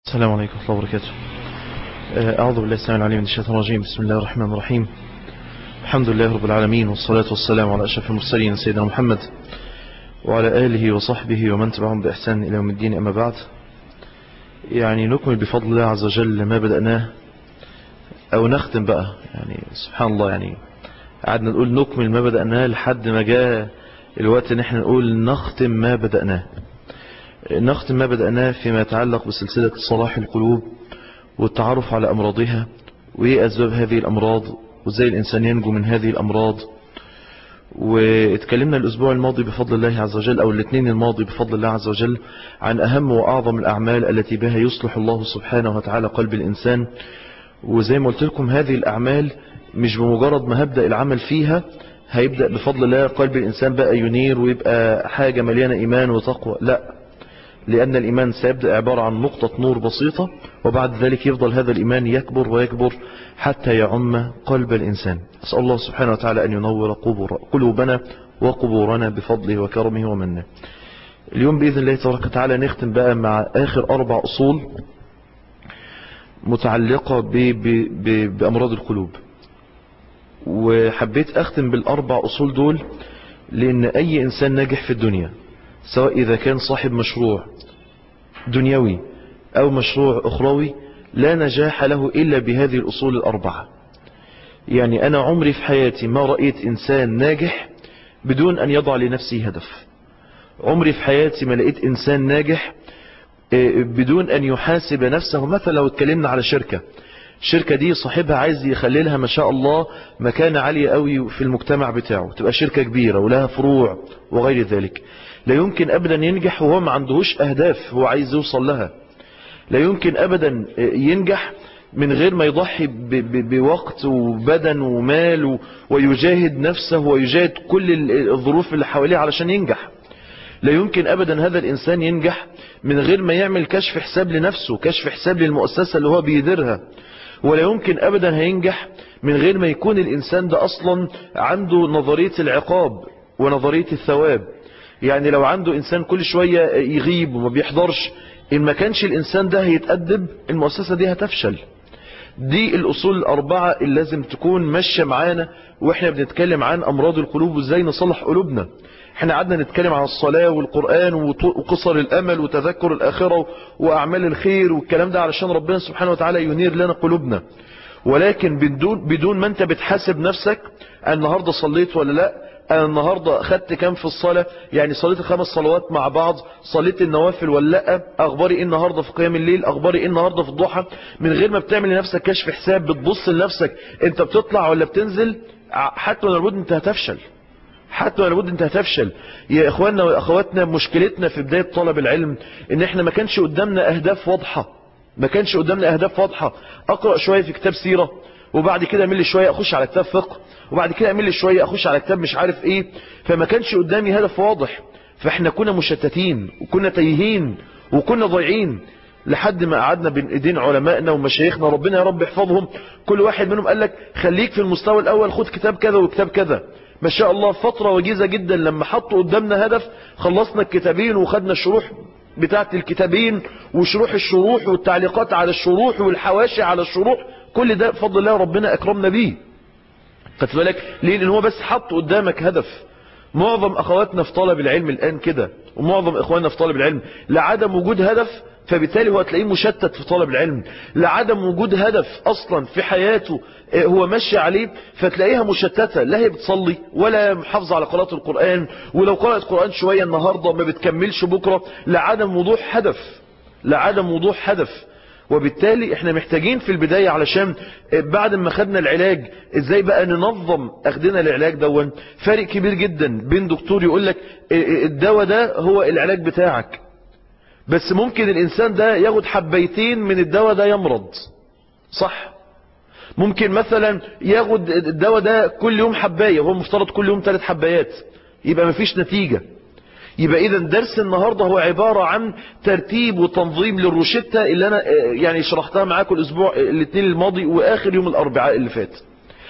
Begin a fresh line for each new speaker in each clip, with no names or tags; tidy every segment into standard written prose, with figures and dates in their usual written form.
السلام عليكم ورحمة الله وبركاته. أعوذ بالله السميع العليم من الشيطان الرجيم. بسم الله الرحمن الرحيم. الحمد لله رب العالمين، والصلاة والسلام على أشرف المرسلين سيدنا محمد وعلى آله وصحبه ومن تبعهم بإحسان إلى يوم الدين. أما بعد، يعني نكمل بفضل الله عز وجل ما بدأناه، أو نختم بقى. يعني سبحان الله، يعني قعدنا نقول نكمل ما بدأناه لحد ما جاء الوقت ان احنا نقول نختم ما بدأناه. نختم ما بدأناه فيما يتعلق بسلسلة صلاح القلوب والتعرف على أمراضها، وإيه أسباب هذه الأمراض، وإزاي الإنسان ينجو من هذه الأمراض. واتكلمنا الأسبوع الماضي بفضل الله عز وجل، أو الاثنين الماضي بفضل الله عز وجل، عن أهم وأعظم الأعمال التي بها يصلح الله سبحانه وتعالى قلب الإنسان. وزي ما قلت لكم، هذه الأعمال مش بمجرد ما هبدأ العمل فيها هيبدأ بفضل الله قلب الإنسان بقى ينير ويبقى حاجة مليانة إيمان وتقوى، لا، لأن الإيمان سيبدأ عبارة عن نقطة نور بسيطة، وبعد ذلك يفضل هذا الإيمان يكبر ويكبر حتى يعم قلب الإنسان. أسأل الله سبحانه وتعالى أن ينور قلوبنا وقبورنا بفضله وكرمه ومنه. اليوم بإذن الله تبارك وتعالى نختم بقى مع آخر 4 أصول متعلقة بأمراض القلوب. وحبيت أختم بال4 أصول دول لأن أي إنسان ناجح في الدنيا، سواء إذا كان صاحب مشروع دنيوي أو مشروع أخروي، لا نجاح له إلا بهذه الأصول ال4. يعني أنا عمري في حياتي ما رأيت إنسان ناجح بدون أن يضع لنفسه هدف. عمري في حياتي ما لقيت إنسان ناجح بدون أن يحاسب نفسه. مثلا لو اتكلمنا على الشركة دي صاحبها عايز يخللها ما شاء الله مكانة عالية قوي في المجتمع بتاعه، تبقى شركة كبيرة ولها فروع وغير ذلك. لا يمكن أبدا ينجح وهو ما عندهوش أهداف هو عايز يوصل لها. لا يمكن أبدا ينجح من غير ما يضحي بوقت وبدن ومال ويجاهد نفسه ويجاهد كل الظروف اللي حواليه علشان ينجح. لا يمكن أبدا هذا الإنسان ينجح من غير ما يعمل كشف حساب لنفسه، كشف حساب للمؤسسة اللي هو بيديرها. ولا يمكن أبدا هينجح من غير ما يكون الإنسان ده أصلا عنده نظرية العقاب ونظرية الثواب. يعني لو عنده إنسان كل شوية يغيب وما بيحضرش، إن ما كانش الإنسان ده هيتأدب، المؤسسة دي هتفشل. دي الأصول ال4 اللي لازم تكون ماشية معانا وإحنا بنتكلم عن أمراض القلوب وإزاي نصلح قلوبنا. احنا قعدنا نتكلم عن الصلاة والقرآن وقصر الأمل وتذكر الآخرة وأعمال الخير والكلام ده علشان ربنا سبحانه وتعالى ينير لنا قلوبنا. ولكن بدون ما انت بتحاسب نفسك، النهاردة صليت ولا لا، انا النهاردة خدت كام في الصلاة، يعني صليت 5 صلوات مع بعض، صليت النوافل ولا لا، اخباري ايه النهاردة في قيام الليل، اخباري ايه النهاردة في الضحى. من غير ما بتعمل لنفسك كشف حساب، بتبص لنفسك انت بتطلع ولا بتنزل، حتى ولا بد انت هتفشل. حتى ولا بد انت هتفشل. يا اخواننا واخواتنا، مشكلتنا في بداية طلب العلم ان احنا ما كانش قدامنا اهداف واضحة. اقرأ شوية في كتاب سيرة، وبعد كده امل شوية اخش على كتاب فقه، وبعد كده امل شوية اخش على كتاب مش عارف ايه. فما كانش قدامي هدف واضح، فاحنا كنا مشتتين وكنا تايهين وكنا ضايعين، لحد ما قعدنا بين ايدين علمائنا ومشايخنا ربنا يا رب يحفظهم. كل واحد منهم قال لك خليك في المستوى الاول، خد كتاب كذا وكتاب كذا. ما شاء الله فترة وجيزة جدا، لما حطوا قدامنا هدف خلصنا الكتابين وخدنا الشروح بتاعت الكتابين وشروح الشروح والتعليقات على الشروح والحواشي على الشروح. كل ده بفضل الله ربنا اكرمنا بيه. خدت بالك ليه؟ لان هو بس حط قدامك هدف. معظم اخواتنا في طلب العلم الان كده، ومعظم اخواننا في طلب العلم لعدم وجود هدف، فبالتالي هو تلاقيه مشتت في طلب العلم. لعدم وجود هدف اصلا في حياته هو ماشي عليه، فتلاقيها مشتتة، لا هي بتصلي ولا محافظة على قراءة القرآن، ولو قرأت قرآن شوية النهاردة ما بتكملش بكرة، لعدم وضوح هدف. وبالتالي احنا محتاجين في البداية، علشان بعد ما خدنا العلاج ازاي بقى ننظم اخدنا العلاج دون. فارق كبير جدا بين دكتور يقول لك الدواء ده هو العلاج بتاعك، بس ممكن الانسان ده ياخد حبيتين من الدواء ده يمرض، صح؟ ممكن مثلا ياخد الدواء ده كل يوم حباية، وهو مفترض كل يوم 3 حبايات، يبقى مفيش نتيجة. يبقى اذا درس النهاردة هو عبارة عن ترتيب وتنظيم للروشتة اللي انا يعني شرحتها معاكم الاثنين الماضي واخر يوم الاربعاء اللي فات.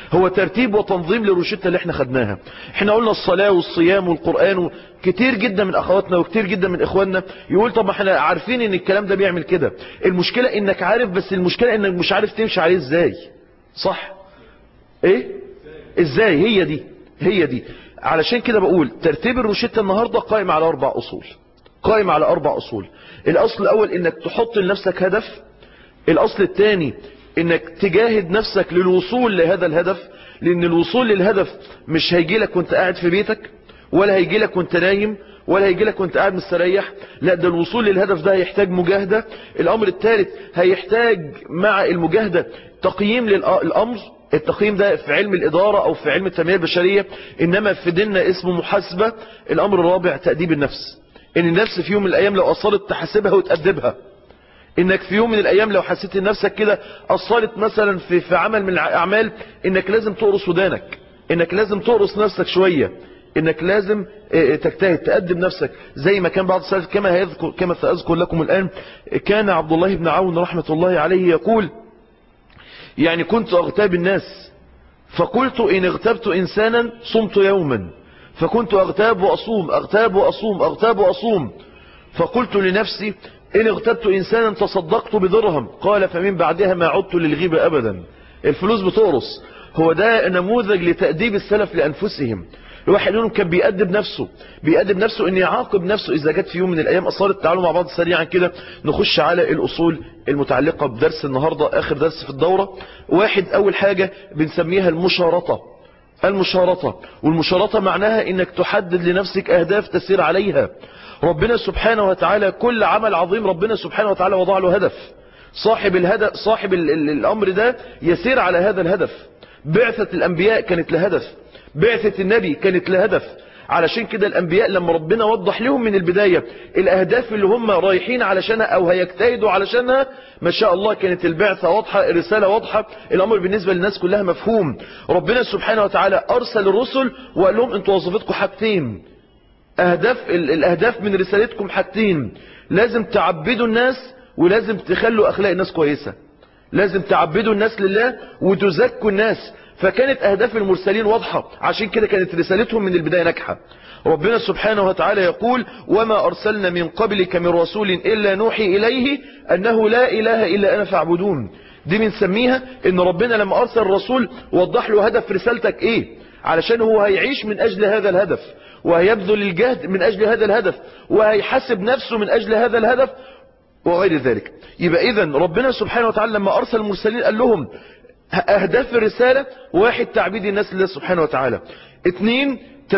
هو ترتيب وتنظيم للروشتة اللي احنا خدناها. احنا قلنا الصلاة والصيام والقرآن، كتير جدا من اخواتنا وكتير جدا من اخواننا يقول طب ما احنا عارفين ان الكلام ده بيعمل كده. المشكلة انك عارف، بس المشكلة انك مش عارف تمشي عليه ازاي. صح؟ ايه ازاي؟ هي دي. علشان كده بقول ترتيب الروشتة النهاردة قائم على 4 اصول. قائم على 4 اصول. الاصل الاول انك تحط لنفسك هدف. الاصل الثاني انك تجاهد نفسك للوصول لهذا الهدف، لان الوصول للهدف مش هيجي لك وانت قاعد في بيتك، ولا هيجي لك وانت نايم، ولا هيجي لك وانت قاعد مستريح. لا، ده الوصول للهدف ده هيحتاج مجاهدة. الامر الثالث هيحتاج مع المجاهدة تقييم للامر. التقييم ده في علم الادارة او في علم التنمية البشرية، انما في ديننا اسمه محاسبة. الامر الرابع تأديب النفس، ان النفس في يوم من الايام لو قصرت تحاسبها وتأدبها. انك في يوم من الايام لو حسيت ان نفسك كده قصرت مثلا في عمل من الاعمال، انك لازم تقرص ودانك، انك لازم تقرص نفسك شوية، انك لازم تجتهد تأدب نفسك. زي ما كان بعض السلف كما سأذكر لكم الآن. كان عبد الله بن عون رحمة الله عليه يقول يعني كنت اغتاب الناس، فقلت ان اغتبت انسانا صمت يوما، فكنت اغتاب واصوم اغتاب واصوم اغتاب واصوم، فقلت لنفسي إن اغتبت إنسانا تصدقت بدرهم، قال فمن بعدها ما عدت للغيبة أبدا. الفلوس بتقرص. هو ده نموذج لتأديب السلف لأنفسهم. الواحد منهم كان بيأدب نفسه إن يعاقب نفسه إذا جت في يوم من الأيام أصارت. تعالوا مع بعض سريعا كده نخش على الأصول المتعلقة بدرس النهاردة، آخر درس في الدورة. أول حاجة بنسميها المشارطة. والمشارطة معناها إنك تحدد لنفسك أهداف تسير عليها. ربنا سبحانه وتعالى كل عمل عظيم ربنا سبحانه وتعالى وضع له هدف. صاحب الأمر ده يسير على هذا الهدف. بعثة الأنبياء كانت لهدف، بعثة النبي كانت لهدف. علشان كده الأنبياء لما ربنا وضح لهم من البداية الأهداف اللي هم رايحين علشانها أو هيجتهدوا علشانها، ما شاء الله كانت البعثة واضحة، الرسالة واضحة، الأمر بالنسبة للناس كلها مفهوم. ربنا سبحانه وتعالى أرسل الرسل وقال لهم انتوا وظيفتكم حاجتين. الأهداف من رسالتكم حاجتين: لازم تعبدوا الناس، ولازم تخلوا أخلاق الناس كويسة. لازم تعبدوا الناس لله وتزكوا الناس. فكانت أهداف المرسلين واضحة، عشان كده كانت رسالتهم من البداية ناجحة. ربنا سبحانه وتعالى يقول وما أرسلنا من قبلك من رسول إلا نوحي إليه أنه لا إله إلا أنا فاعبدون. دي بنسميها إن ربنا لما أرسل الرسول وضح له هدف رسالتك إيه، علشان هو هيعيش من أجل هذا الهدف، وهيبذل الجهد من أجل هذا الهدف، وهيحاسب نفسه من أجل هذا الهدف وغير ذلك. يبقى إذن ربنا سبحانه وتعالى لما أرسل المرسلين قال لهم أهداف الرسالة: 1 تعبيد الناس لله سبحانه وتعالى، 2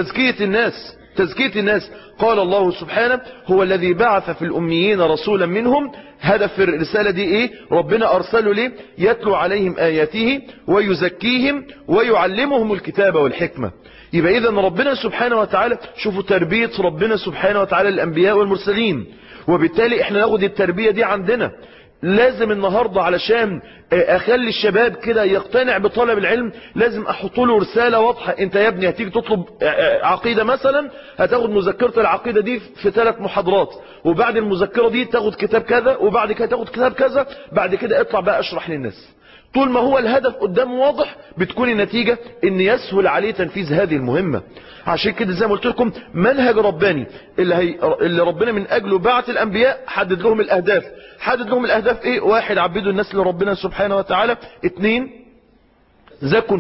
تزكية الناس. قال الله سبحانه هو الذي بعث في الأميين رسولا منهم. هدف الرسالة دي إيه؟ ربنا أرسله ليه؟ يتلو عليهم آياته ويزكيهم ويعلمهم الكتاب والحكمة. يبقى إذن ربنا سبحانه وتعالى، شوفوا تربية ربنا سبحانه وتعالى الأنبياء والمرسلين، وبالتالي احنا ناخد التربية دي عندنا. لازم النهاردة علشان اخلي الشباب كده يقتنع بطلب العلم، لازم احط له رسالة واضحة. انت يا ابني هتيجي تطلب عقيدة مثلا، هتاخد مذكرة العقيدة دي في 3 محاضرات، وبعد المذكرة دي تاخد كتاب كذا، وبعد كده تاخد كتاب كذا، بعد كده اطلع بقى اشرح للناس. طول ما هو الهدف قدامه واضح بتكون النتيجة ان يسهل عليه تنفيذ هذه المهمة. عشان كده زي ما قلت لكم منهج رباني اللي ربنا من اجله بعث الانبياء، حدد لهم الاهداف ايه؟ 1 عبدوا الناس لربنا سبحانه وتعالى، 2 زكوا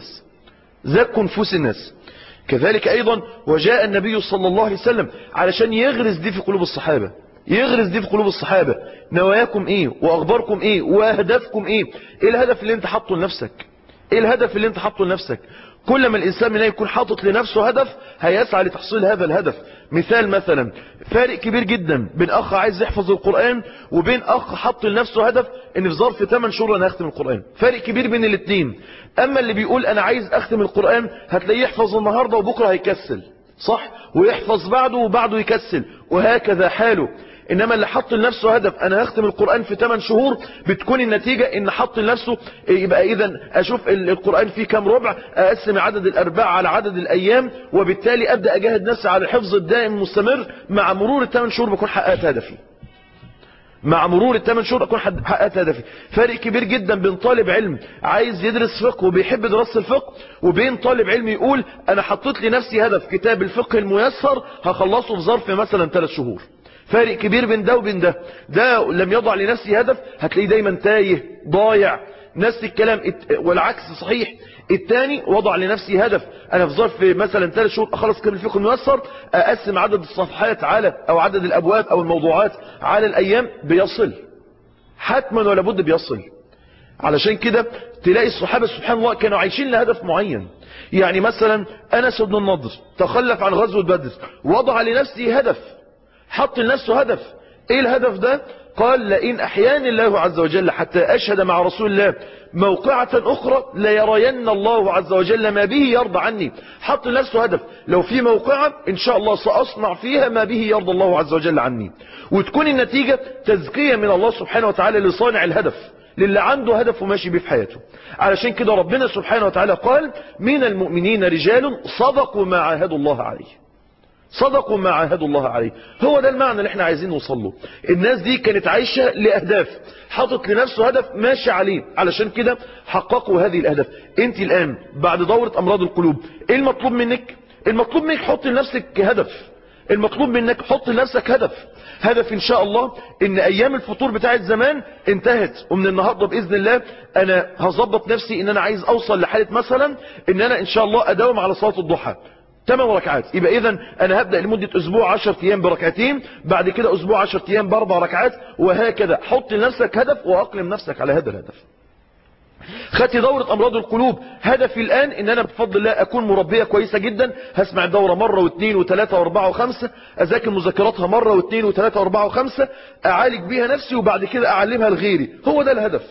نفوس الناس. كذلك ايضا وجاء النبي صلى الله عليه وسلم علشان يغرس دي في قلوب الصحابة. نواياكم ايه واخباركم ايه واهدافكم ايه؟ ايه الهدف اللي انت حاطه لنفسك؟ كل ما الانسان منه يكون حاطط لنفسه هدف هيسعى لتحصيل هذا الهدف. مثلا فارق كبير جدا بين اخ عايز يحفظ القرآن وبين اخ حط لنفسه هدف ان في ظرف 8 شهور انا هختم القرآن. فارق كبير بين الاثنين. اما اللي بيقول انا عايز اختم القرآن هتلاقيه يحفظ النهاردة وبكرة هيكسل، صح؟ ويحفظ بعده وبعده يكسل، وهكذا حاله. انما اللي حط لنفسه هدف انا هختم القرآن في 8 شهور، بتكون النتيجة ان حط لنفسه يبقى اذا اشوف القرآن فيه كام ربع، اقسم عدد الارباع على عدد الايام، وبالتالي ابدأ اجاهد نفسي على الحفظ الدائم المستمر. مع مرور ال8 شهور بكون حققت هدفي. مع مرور ال8 شهور اكون حققت هدفي. فرق كبير جدا بين طالب علم عايز يدرس فقه وبيحب دراسة الفقه، وبين طالب علم يقول انا حطيت لنفسي هدف كتاب الفقه الميسر هخلصه في ظرف مثلا 3 شهور. فارق كبير بين ده وبين ده. ده لم يضع لنفسه هدف هتلاقيه دايما تايه ضايع. نفس الكلام والعكس صحيح. الثاني وضع لنفسه هدف انا في ظرف مثلا 3 شهور اخلص كتاب الفقه الميسر، اقسم عدد الصفحات على او عدد الابواب او الموضوعات على الايام، بيصل حتما ولا بد بيصل. علشان كده تلاقي الصحابة سبحان الله كانوا عايشين لهدف معين. يعني مثلا انس بن النضر تخلف عن غزوة بدر، وضع لنفسه هدف، حط لنفسه هدف. ايه الهدف ده؟ قال لئن احياني الله عز وجل حتى اشهد مع رسول الله موقعة اخرى ليرين الله عز وجل ما به يرضى عني. حط لنفسه هدف، لو في موقعة ان شاء الله ساصنع فيها ما به يرضى الله عز وجل عني، وتكون النتيجة تزكية من الله سبحانه وتعالى لصانع الهدف، للي عنده هدف وماشي بيه في حياته. علشان كده ربنا سبحانه وتعالى قال من المؤمنين رجال صدقوا ما عاهدوا الله عليه. صدقوا ما عاهدوا الله عليه. هو ده المعنى اللي احنا عايزين نوصل له. الناس دي كانت عايشة لأهداف، حاطط لنفسه هدف ماشي عليه، علشان كده حققوا هذه الأهداف. انت الآن بعد دورة أمراض القلوب ايه المطلوب منك؟ المطلوب منك حط لنفسك هدف. المطلوب منك حط لنفسك هدف ان شاء الله ان ايام الفطور بتاعت زمان انتهت، ومن النهاردة باذن الله انا هظبط نفسي ان انا عايز اوصل لحالة مثلا ان انا ان شاء الله اداوم على صلاة الضحى 8 ركعات. يبقى اذا انا هبدأ لمدة اسبوع 10 ايام بركعتين، بعد كده اسبوع 10 ايام ب4 ركعات، وهكذا. حط لنفسك هدف واقلم نفسك على هذا الهدف. خدت دورة امراض القلوب، هدفي الان ان انا بفضل الله اكون مربية كويسة جدا، هسمع الدورة مرة واثنين وثلاثة واربعة وخمسة، اذاكر مذكراتها مرة واثنين وثلاثة واربعة وخمسة، اعالج بيها نفسي وبعد كده اعلمها لغيري. هو ده الهدف،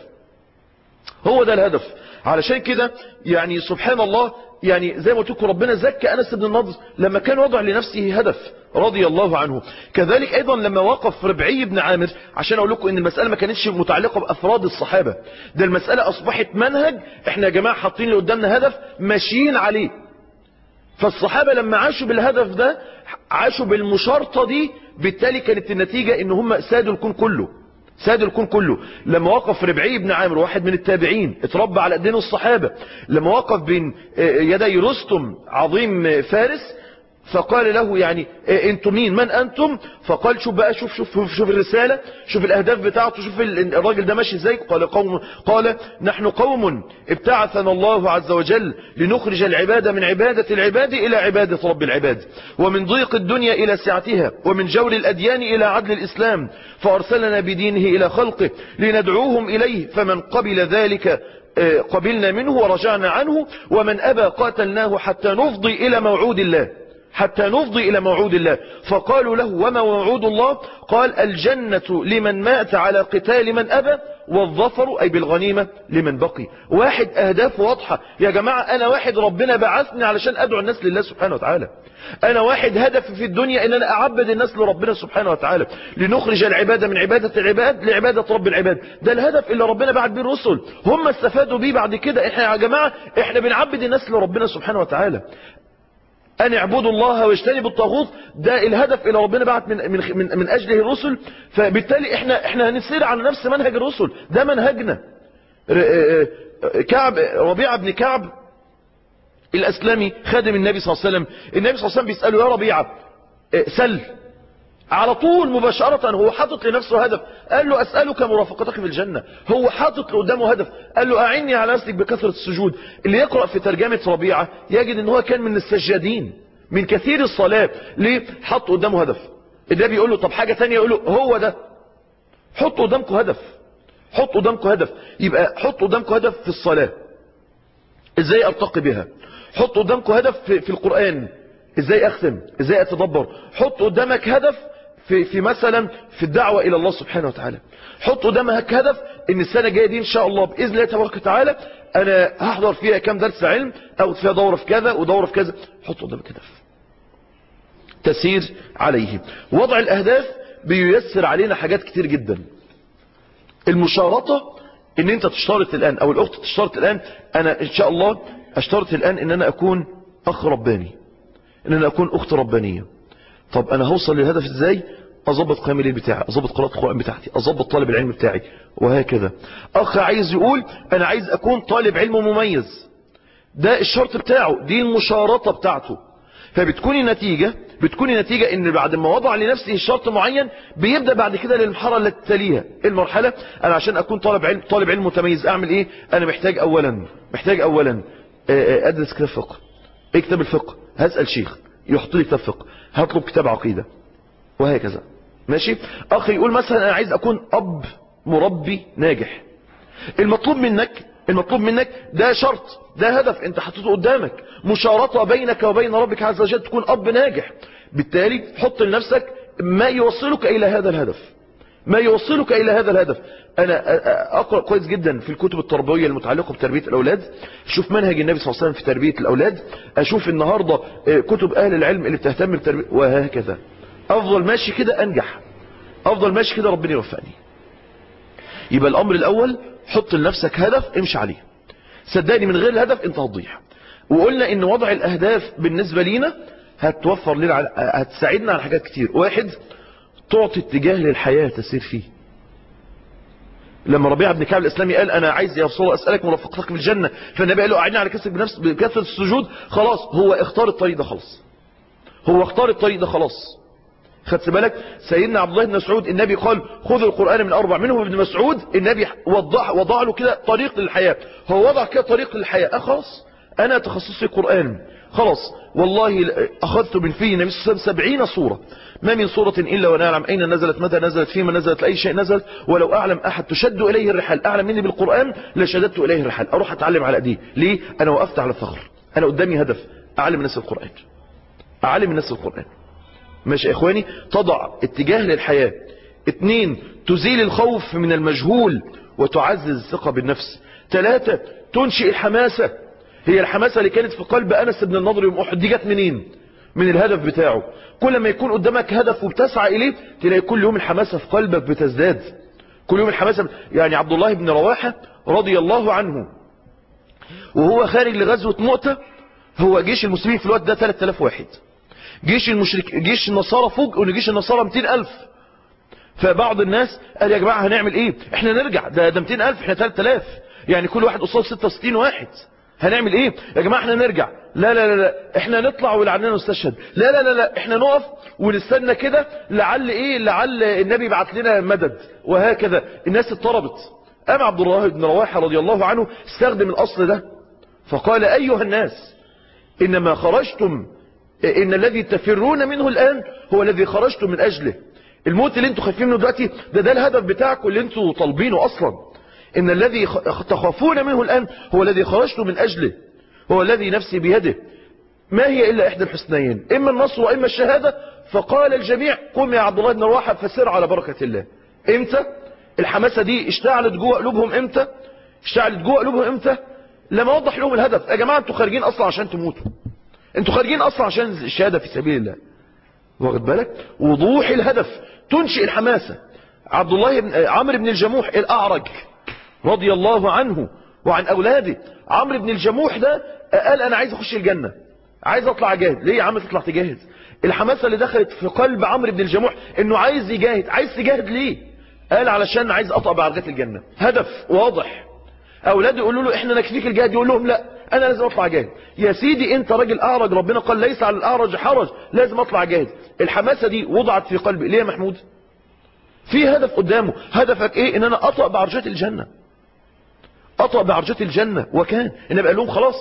هو ده الهدف. علشان كده يعني سبحان الله، يعني زي ما قلت لكم ربنا زكى انس بن النضر لما كان وضع لنفسه هدف رضي الله عنه. كذلك ايضا لما وقف ربعي بن عامر، عشان اقول لكم ان المسألة ما كانتش متعلقة بافراد الصحابة، ده المسألة اصبحت منهج. احنا يا جماعة حاطين اللي قدامنا هدف ماشيين عليه. فالصحابة لما عاشوا بالهدف ده عاشوا بالمشارطة دي، بالتالي كانت النتيجة ان هم سادوا الكون كله، ساد الكون كله. لما وقف ربعي بن عامر واحد من التابعين اتربى على ايدين الصحابة، لما وقف بين يدي رستم عظيم فارس فقال له يعني انتم مين؟ من انتم؟ فقال شوف بقى، شوف الرسالة، شوف الاهداف بتاعته، شوف الراجل ده ماشي ازاي. قال نحن قوم ابتعثنا الله عز وجل لنخرج العباد من عبادة العباد الى عبادة رب العباد، ومن ضيق الدنيا الى سعتها، ومن جور الاديان الى عدل الاسلام، فارسلنا بدينه الى خلقه لندعوهم اليه، فمن قبل ذلك قبلنا منه ورجعنا عنه، ومن ابى قاتلناه حتى نفضي الى موعود الله، حتى نفضي إلى موعود الله. فقالوا له وما موعود الله؟ قال الجنة لمن مات على قتال من أبى، والظفر أي بالغنيمة لمن بقي. واحد أهداف واضحة يا جماعة. أنا واحد ربنا بعثني علشان أدعو الناس لله سبحانه وتعالى. أنا واحد هدفي في الدنيا إن أنا أعبد الناس لربنا سبحانه وتعالى، لنخرج العبادة من عبادة العباد لعبادة رب العباد. ده الهدف اللي ربنا بعت به الرسل، هم استفادوا بيه بعد كده. إحنا يا جماعة إحنا بنعبد الناس لربنا سبحانه وتعالى. أن اعبدوا الله واجتنبوا الطاغوت، ده الهدف اللي ربنا بعت من أجله الرسل. فبالتالي احنا هنسير على نفس منهج الرسل، ده منهجنا. ربيعة بن كعب الأسلمي خادم النبي صلى الله عليه وسلم، النبي صلى الله عليه وسلم بيسأله يا ربيعة سل، على طول مباشرة هو حاطط لنفسه هدف. قال له أسألك مرافقتك في الجنة. هو حاطط قدامه هدف. قال له أعني على نفسك بكثرة السجود. اللي يقرأ في ترجمة ربيعة يجد ان هو كان من السجادين، من كثير الصلاة. ليه؟ حط قدامه هدف. ده بيقول له طب حاجة تانية، يقول له هو ده، حطوا قدامكم هدف، حطوا قدامكم هدف. يبقى حطوا قدامكم هدف في الصلاة، ازاي ارتقي بها. حطوا قدامكم هدف في القرآن، ازاي اختم، ازاي اتدبر. حط قدامك هدف في مثلا في الدعوة الى الله سبحانه وتعالى. حط قدامك هدف ان السنة الجاية دي ان شاء الله باذن الله تبارك وتعالى انا هحضر فيها كام درس علم، او فيها دورة في كذا ودورة في كذا. حط قدامك هدف تسير عليه. وضع الاهداف بييسر علينا حاجات كتير جدا. المشارطة ان انت تشترط الان، او الاخت تشترط الان، انا ان شاء الله اشترط الان ان انا اكون اخ رباني، ان انا اكون اخت ربانية. طب انا هوصل للهدف ازاي؟ اظبط قيام الليل بتاعي، اظبط قراءة القرآن بتاعتي، اظبط طالب العلم بتاعي، وهكذا. اخ عايز يقول انا عايز اكون طالب علم مميز، ده الشرط بتاعه، دي المشارطة بتاعته. فبتكون النتيجة ان بعد ما وضع لنفسه شرط معين بيبدأ بعد كده للمرحلة التي تليها. المرحلة انا عشان اكون طالب علم متميز اعمل ايه؟ انا محتاج اولا ادرس كتاب فقه. ايه كتاب الفقه؟ هسأل شيخ يحط لي كتاب فقه، هطلب كتاب عقيدة، وهكذا. ماشي. اخ يقول مثلا انا عايز اكون اب مربي ناجح. المطلوب منك ده شرط، ده هدف انت حطيته قدامك، مشارطة بينك وبين ربك عز وجل تكون اب ناجح. بالتالي حط لنفسك ما يوصلك الى هذا الهدف. انا اقرأ كويس جدا في الكتب التربوية المتعلقة بتربية الاولاد، اشوف منهج النبي صلى الله عليه وسلم في تربية الاولاد، اشوف النهاردة كتب اهل العلم اللي بتهتم بالتربية، وهكذا. افضل ماشي كده انجح، افضل ماشي كده ربنا يوفقني. يبقى الامر الاول حط لنفسك هدف امشي عليه. صدقني من غير الهدف انت هتضيع. وقلنا ان وضع الاهداف بالنسبة لينا هتوفر لنا، هتساعدنا على حاجات كتير. واحد، تعطي اتجاه للحياة تسير فيه. لما ربيعة بن كعب الاسلامي قال انا عايز يا رسول الله اسألك مرافقتك في الجنة، فالنبي قال له اعدنا على بكثرة السجود. خلاص هو اختار الطريق ده خلاص. خدت بالك؟ سيدنا عبد الله بن مسعود النبي قال خذوا القرآن من 4، منهم ابن مسعود النبي وضع له كده طريق للحياة. هو وضع كده طريق للحياة. خلاص انا تخصصي قرآن، خلاص والله اخذت من فيه النبي صلى الله عليه وسلم 70 صورة، ما من صورة الا وانا اعلم اين نزلت، متى نزلت، فيما نزلت، لاي شيء نزلت، ولو اعلم احد تشد اليه الرحال اعلم مني بالقرآن لشددت اليه الرحال. اروح اتعلم على ايديه. ليه؟ انا وقفت على الثغر، انا قدامي هدف اعلم الناس القرآن. ماشي يا اخواني؟ تضع اتجاه للحياة. 2، تزيل الخوف من المجهول وتعزز الثقة بالنفس. 3، تنشئ الحماسة. هي الحماسة اللي كانت في قلب أنس بن النضر يوم أحد دي جت منين؟ من الهدف بتاعه. كل ما يكون قدامك هدف وبتسعى إليه تلاقي كل يوم الحماسة في قلبك بتزداد، كل يوم الحماسة. يعني عبد الله بن رواحة رضي الله عنه وهو خارج لغزوة مؤتة، هو جيش المسلمين في الوقت ده 3000 واحد، جيش النصارى فوق ان جيش النصارى 200,000. فبعض الناس قال يا جماعة هنعمل ايه؟ احنا نرجع، ده 200,000 احنا 3000، يعني كل واحد قصاد 66 واحد، هنعمل ايه يا جماعة؟ احنا نرجع. لا احنا نطلع ولعلنا نستشهد. لا احنا نقف ونستنى كده لعل النبي يبعت لنا مدد، وهكذا. الناس اضطربت. قام عبد الله بن رواحة رضي الله عنه استخدم الاصل ده فقال ايها الناس انما خرجتم، ان الذي تفرون منه الان هو الذي خرجتم من اجله. الموت اللي انتوا خايفين منه دلوقتي ده الهدف بتاعكم اللي انتوا طالبينه اصلا. ان الذي تخافون منه الان هو الذي خرجتم من اجله، هو الذي نفسي بيده. ما هي الا احدى الحسنيين، اما النصر واما الشهادة. فقال الجميع قم يا عبد الله بن رواحة فسر على بركة الله. امتى الحماسة دي اشتعلت جوه قلوبهم؟ امتى؟ لما وضح لهم الهدف. يا جماعة انتوا خارجين اصلا عشان تموتوا، انتوا خارجين اصلا عشان الشهادة في سبيل الله. واخد بالك؟ وضوح الهدف تنشئ الحماسة. عمرو بن الجموح الأعرج رضي الله عنه وعن أولاده. عمرو بن الجموح ده قال أنا عايز أخش الجنة، عايز أطلع أجاهد. ليه يا عم تطلع تجاهد؟ الحماسة اللي دخلت في قلب عمرو بن الجموح إنه عايز يجاهد. عايز تجاهد ليه؟ قال علشان عايز أطأ بعرجات الجنة. هدف واضح. أولاده يقولوا له إحنا نكفيك الجهاد، يقول لهم لا انا لازم اطلع جاهد. يا سيدي انت راجل اعرج، ربنا قال ليس على الاعرج حرج، لازم اطلع جاهد. الحماسة دي وضعت في قلبي. ليه يا محمود؟ في هدف قدامه. هدفك ايه؟ ان انا اطأ بعرجات الجنة. وكان النبي قال لهم خلاص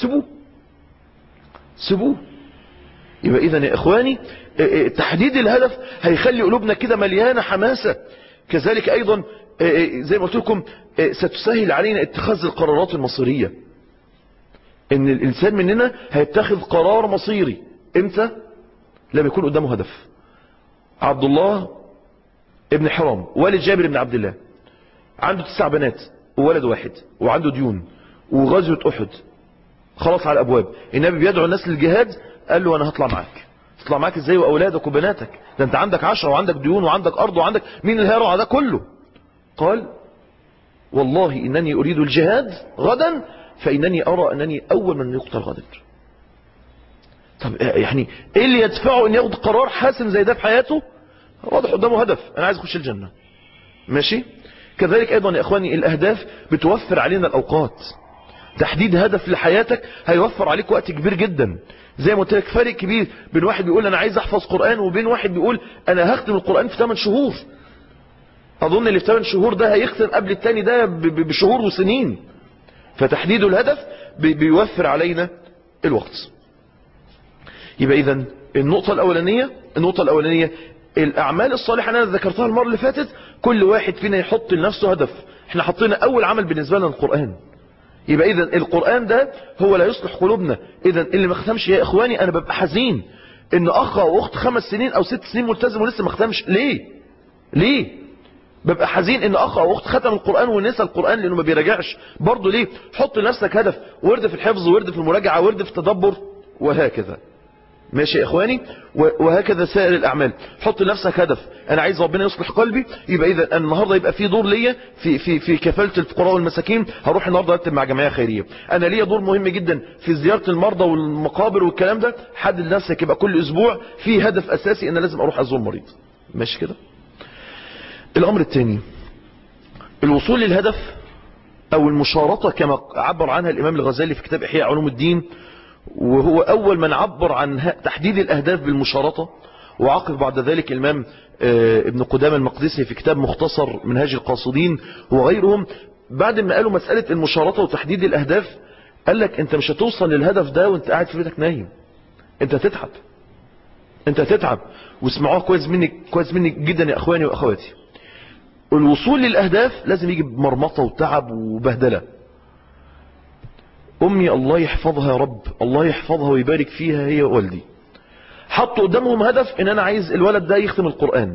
سيبوه. يبقى اذا يا اخواني تحديد الهدف هيخلي قلوبنا كده مليانة حماسة. كذلك ايضا زي ما قلت لكم ستسهل علينا اتخاذ القرارات المصيرية. ان الانسان مننا هيتخذ قرار مصيري امتى؟ لما يكون قدامه هدف. عبد الله ابن حرام والد جابر بن عبد الله عنده 9 بنات وولد واحد وعنده ديون وغزوة احد خلاص على الابواب. النبي بيدعو الناس للجهاد، قال له انا هطلع معاك. تطلع معاك ازاي واولادك وبناتك؟ ده انت عندك 10 وعندك ديون وعندك ارض وعندك مين اللي هيرعى ده كله؟ قال والله انني اريد الجهاد غدا فإنني أرى أنني أول من يقتل غدا. طب يعني إيه اللي يدفعه أن ياخد قرار حاسم زي ده في حياته؟ واضح قدامه هدف، انا عايز اخش الجنة، ماشي. كذلك ايضا يا اخواني الاهداف بتوفر علينا الاوقات. تحديد هدف لحياتك هيوفر عليك وقت كبير جدا. زي ما قلت لك فرق كبير بين واحد بيقول انا عايز احفظ قرآن وبين واحد بيقول انا هختم القرآن في 8 شهور. اظن اللي في 8 شهور ده هيختم قبل التاني ده بشهور وسنين. فتحديد الهدف بيوفر علينا الوقت. يبقى اذا النقطة الاولانية الاعمال الصالحة انا ذكرتها المرة اللي فاتت، كل واحد فينا يحط لنفسه هدف. احنا حطينا اول عمل بالنسبة لنا القرآن، يبقى اذا القرآن ده هو لا يصلح قلوبنا. اذا اللي ما ختمش يا اخواني انا ببقى حزين ان اخ او اخت 5 سنين او 6 سنين ملتزم ولسه ما ختمش. ليه ببقى حزين ان اخ او اخت ختم القرآن ونسى القرآن لانه ما بيراجعش برضه. ليه؟ حط لنفسك هدف، ورد في الحفظ، ورد في المراجعة، ورد في التدبر، وهكذا. ماشي يا اخواني؟ وهكذا سائر الاعمال. حط لنفسك هدف، انا عايز ربنا يصلح قلبي، يبقى اذا النهارده يبقى في دور ليا في كفالة الفقراء والمساكين، هروح النهارده ارتب مع جمعيه خيريه. انا ليا دور مهم جدا في زيارة المرضى والمقابر والكلام ده. حدد لنفسك يبقى كل اسبوع في هدف اساسي ان لازم اروح ازور مريض. ماشي كده؟ الامر الثاني الوصول للهدف او المشارطة كما عبر عنها الامام الغزالي في كتاب احياء علوم الدين، وهو أول من عبر عن تحديد الأهداف بالمشارطة. وعقب بعد ذلك الإمام ابن قدامة المقدسي في كتاب مختصر منهاج القاصدين وغيرهم. بعد ما قالوا مسألة المشارطة وتحديد الأهداف، قال لك أنت مش هتوصل للهدف ده وأنت قاعد في بيتك نايم. أنت هتتعب. واسمعوها كويس مني جدا يا أخواني وأخواتي. الوصول للأهداف لازم يجي بمرمطة وتعب وبهدلة. أمي الله يحفظها يا رب، الله يحفظها ويبارك فيها هي ووالدي، حطوا قدامهم هدف ان انا عايز الولد ده يختم القرآن.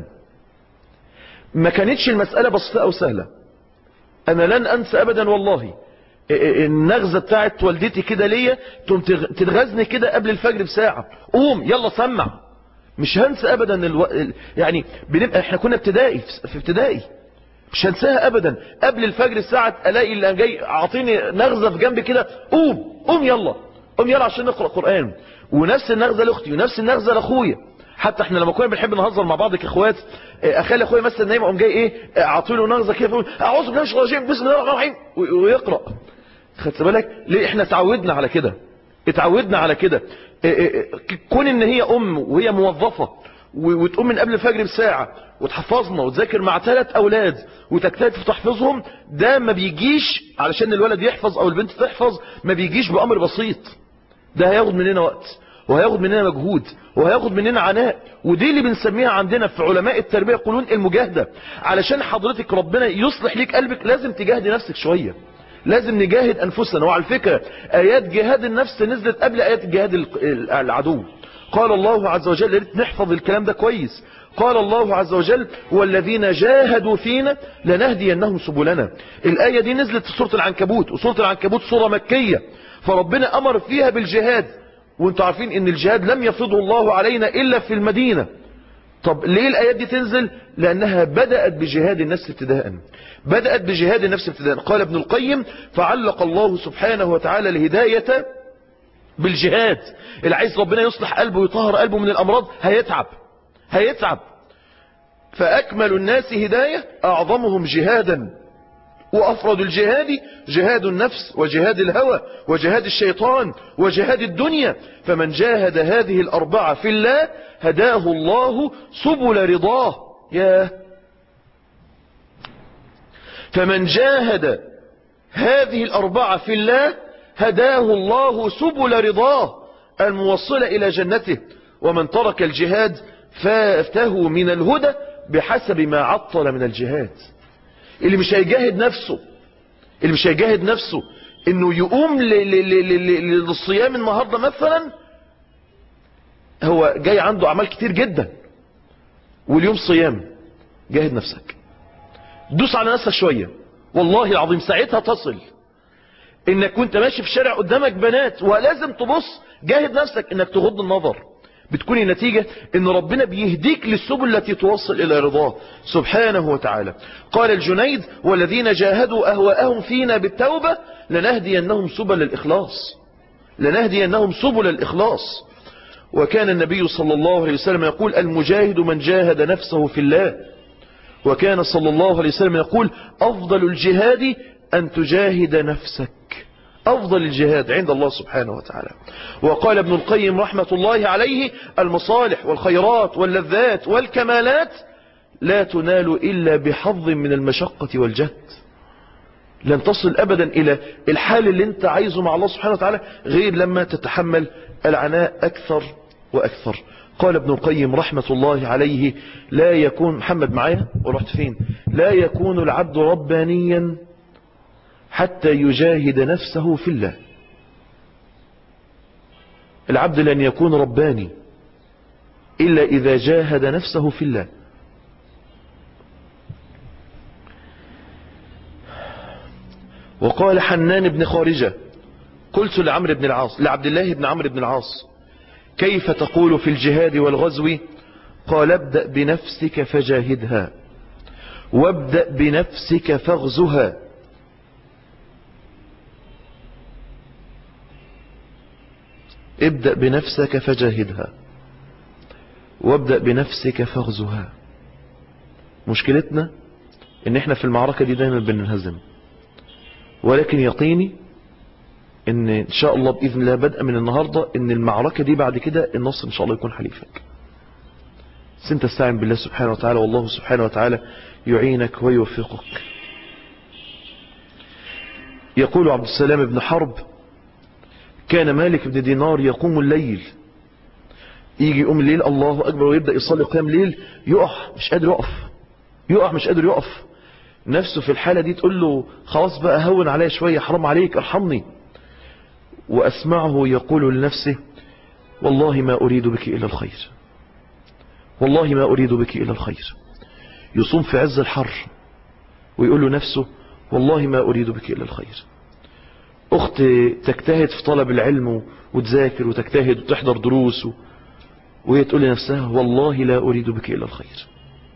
ما كانتش المسألة بسيطة او سهلة. انا لن انسى ابدا والله النغزة بتاعت والدتي كده ليا، تنغزني كده قبل الفجر بساعة، قوم يلا سمع. مش هنسى ابدا يعني احنا كنا في ابتدائي، مش هنساها ابدا. قبل الفجر الساعة الاقي اللي جاي عاطيني نغزة في جنبي كده، قوم يلا عشان نقرأ قرآن. ونفس النغزة لاختي ونفس النغزة لاخويا. حتى احنا لما كنا بنحب نهزر مع بعض كاخوات، اخالي اخويا مثلا نايم قام جاي اعطيله نغزة كده يقول اعوذ بالله من الشيطان الرجيم بسم الله الرحمن الرحيم ويقرأ. خدت بالك ليه؟ احنا اتعودنا على كده. كون ان هي ام وهي موظفة وتقوم من قبل الفجر بساعة وتحفظنا وتذاكر مع 3 أولاد وتجتهد في تحفظهم، ده ما بيجيش علشان الولد يحفظ أو البنت تحفظ، ما بيجيش بأمر بسيط. ده هياخد مننا وقت وهياخد مننا مجهود وهياخد مننا عناء. ودي اللي بنسميها عندنا في علماء التربية يقولون المجاهدة. علشان حضرتك ربنا يصلح ليك قلبك لازم تجاهدي نفسك شوية، لازم نجاهد أنفسنا. وعلى فكرة آيات جهاد النفس نزلت قبل آيات جهاد العدو. قال الله عز وجل، يا ريت نحفظ الكلام ده كويس، قال الله عز وجل والذين جاهدوا فينا لنهدينهم سبلنا. الآية دي نزلت في سورة العنكبوت، وسورة العنكبوت سورة مكية، فربنا أمر فيها بالجهاد. وانتوا عارفين ان الجهاد لم يفرضه الله علينا إلا في المدينة. طب ليه الآيات دي تنزل؟ لأنها بدأت بجهاد النفس ابتداء. قال ابن القيم فعلق الله سبحانه وتعالى الهداية بالجهاد. اللي عايز ربنا يصلح قلبه ويطهر قلبه من الأمراض هيتعب. فأكمل الناس هداية أعظمهم جهادا، وأفرد الجهاد جهاد النفس وجهاد الهوى وجهاد الشيطان وجهاد الدنيا. فمن جاهد هذه الأربعة في الله هداه الله سبل رضاه. فمن جاهد هذه الأربعة في الله هداه الله سبل رضاه الموصلة إلى جنته. ومن ترك الجهاد فاته من الهدى بحسب ما عطل من الجهاد. اللي مش هيجاهد نفسه انه يقوم للصيام النهاردة مثلا، هو جاي عنده اعمال كتير جدا واليوم صيام. جاهد نفسك، دوس على نفسك شوية، والله العظيم ساعتها تصل انك كنت ماشي في شارع قدامك بنات ولازم تبص، جاهد نفسك انك تغض النظر. بتكون النتيجة ان ربنا بيهديك للسبل التي توصل الى رضاه سبحانه وتعالى. قال الجنيد والذين جاهدوا اهواءهم فينا بالتوبة لنهدينهم سبل الإخلاص. وكان النبي صلى الله عليه وسلم يقول المجاهد من جاهد نفسه في الله. وكان صلى الله عليه وسلم يقول أفضل الجهاد أن تجاهد نفسك. أفضل الجهاد عند الله سبحانه وتعالى. وقال ابن القيم رحمة الله عليه المصالح والخيرات واللذات والكمالات لا تنال إلا بحظ من المشقة والجهد. لن تصل أبدا إلى الحال اللي انت عايزه مع الله سبحانه وتعالى غير لما تتحمل العناء أكثر وأكثر. قال ابن القيم رحمة الله عليه لا يكون محمد معايا ورحت فين لا يكون العبد ربانيا حتى يجاهد نفسه في الله. العبد لن يكون رباني إلا إذا جاهد نفسه في الله. وقال حنان بن خارجة قلت لعبد الله بن عمرو بن العاص كيف تقول في الجهاد والغزو؟ قال ابدأ بنفسك فجاهدها وابدأ بنفسك فاغزها. ابدأ بنفسك فجاهدها وابدأ بنفسك فاغزها. مشكلتنا ان احنا في المعركة دي دايما بننهزم، ولكن يقيني ان شاء الله بإذن الله بدءا من النهاردة ان المعركة دي بعد كده النصر ان شاء الله يكون حليفك. انت استعن بالله سبحانه وتعالى والله سبحانه وتعالى يعينك ويوفقك. يقول عبد السلام بن حرب كان مالك بن دينار يقوم الليل، يجي يقوم الليل الله أكبر ويبدأ يصلي قيام ليل، يقع مش قادر يقف، نفسه في الحالة دي تقول له خلاص بقى هون عليا شوية، حرام عليك ارحمني. وأسمعه يقول لنفسه والله ما أريد بك إلا الخير، والله ما أريد بك إلا الخير. يصوم في عز الحر ويقول له نفسه والله ما أريد بك إلا الخير. أخت تجتهد في طلب العلم وتذاكر وتجتهد وتحضر دروس وهي تقول لنفسها والله لا أريد بك إلا الخير.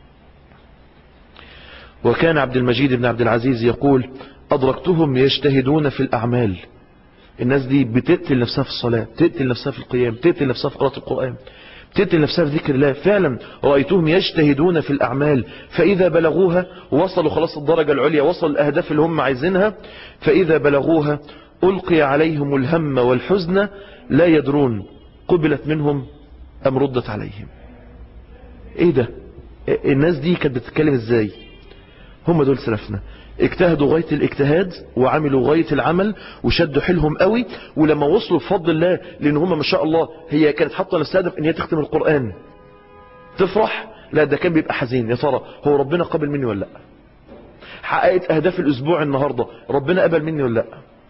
وكان عبد المجيد بن عبد العزيز يقول أدركتهم يجتهدون في الأعمال. الناس دي بتقتل نفسها في الصلاة، بتقتل نفسها في القيام، بتقتل نفسها في قراءة القرآن، بتقتل نفسها في ذكر الله. فعلا رأيتهم يجتهدون في الأعمال، فإذا بلغوها وصلوا خلاص الدرجة العليا، وصلوا الأهداف اللي هم عايزينها، فإذا بلغوها ألقي عليهم الهم والحزن لا يدرون قبلت منهم أم ردت عليهم. إيه ده؟ الناس دي كانت بتتكلم إزاي؟ هم دول سلفنا، اجتهدوا غاية الاجتهاد وعملوا غاية العمل وشدوا حيلهم قوي، ولما وصلوا بفضل الله لان هم ما شاء الله هي كانت حاطه نفسها هدف ان هي تختم القرآن تفرح، لا ده كان بيبقى حزين، يا ترى هو ربنا قبل مني ولا لا؟ حققت اهداف الاسبوع النهاردة ربنا قبل مني ولا لا؟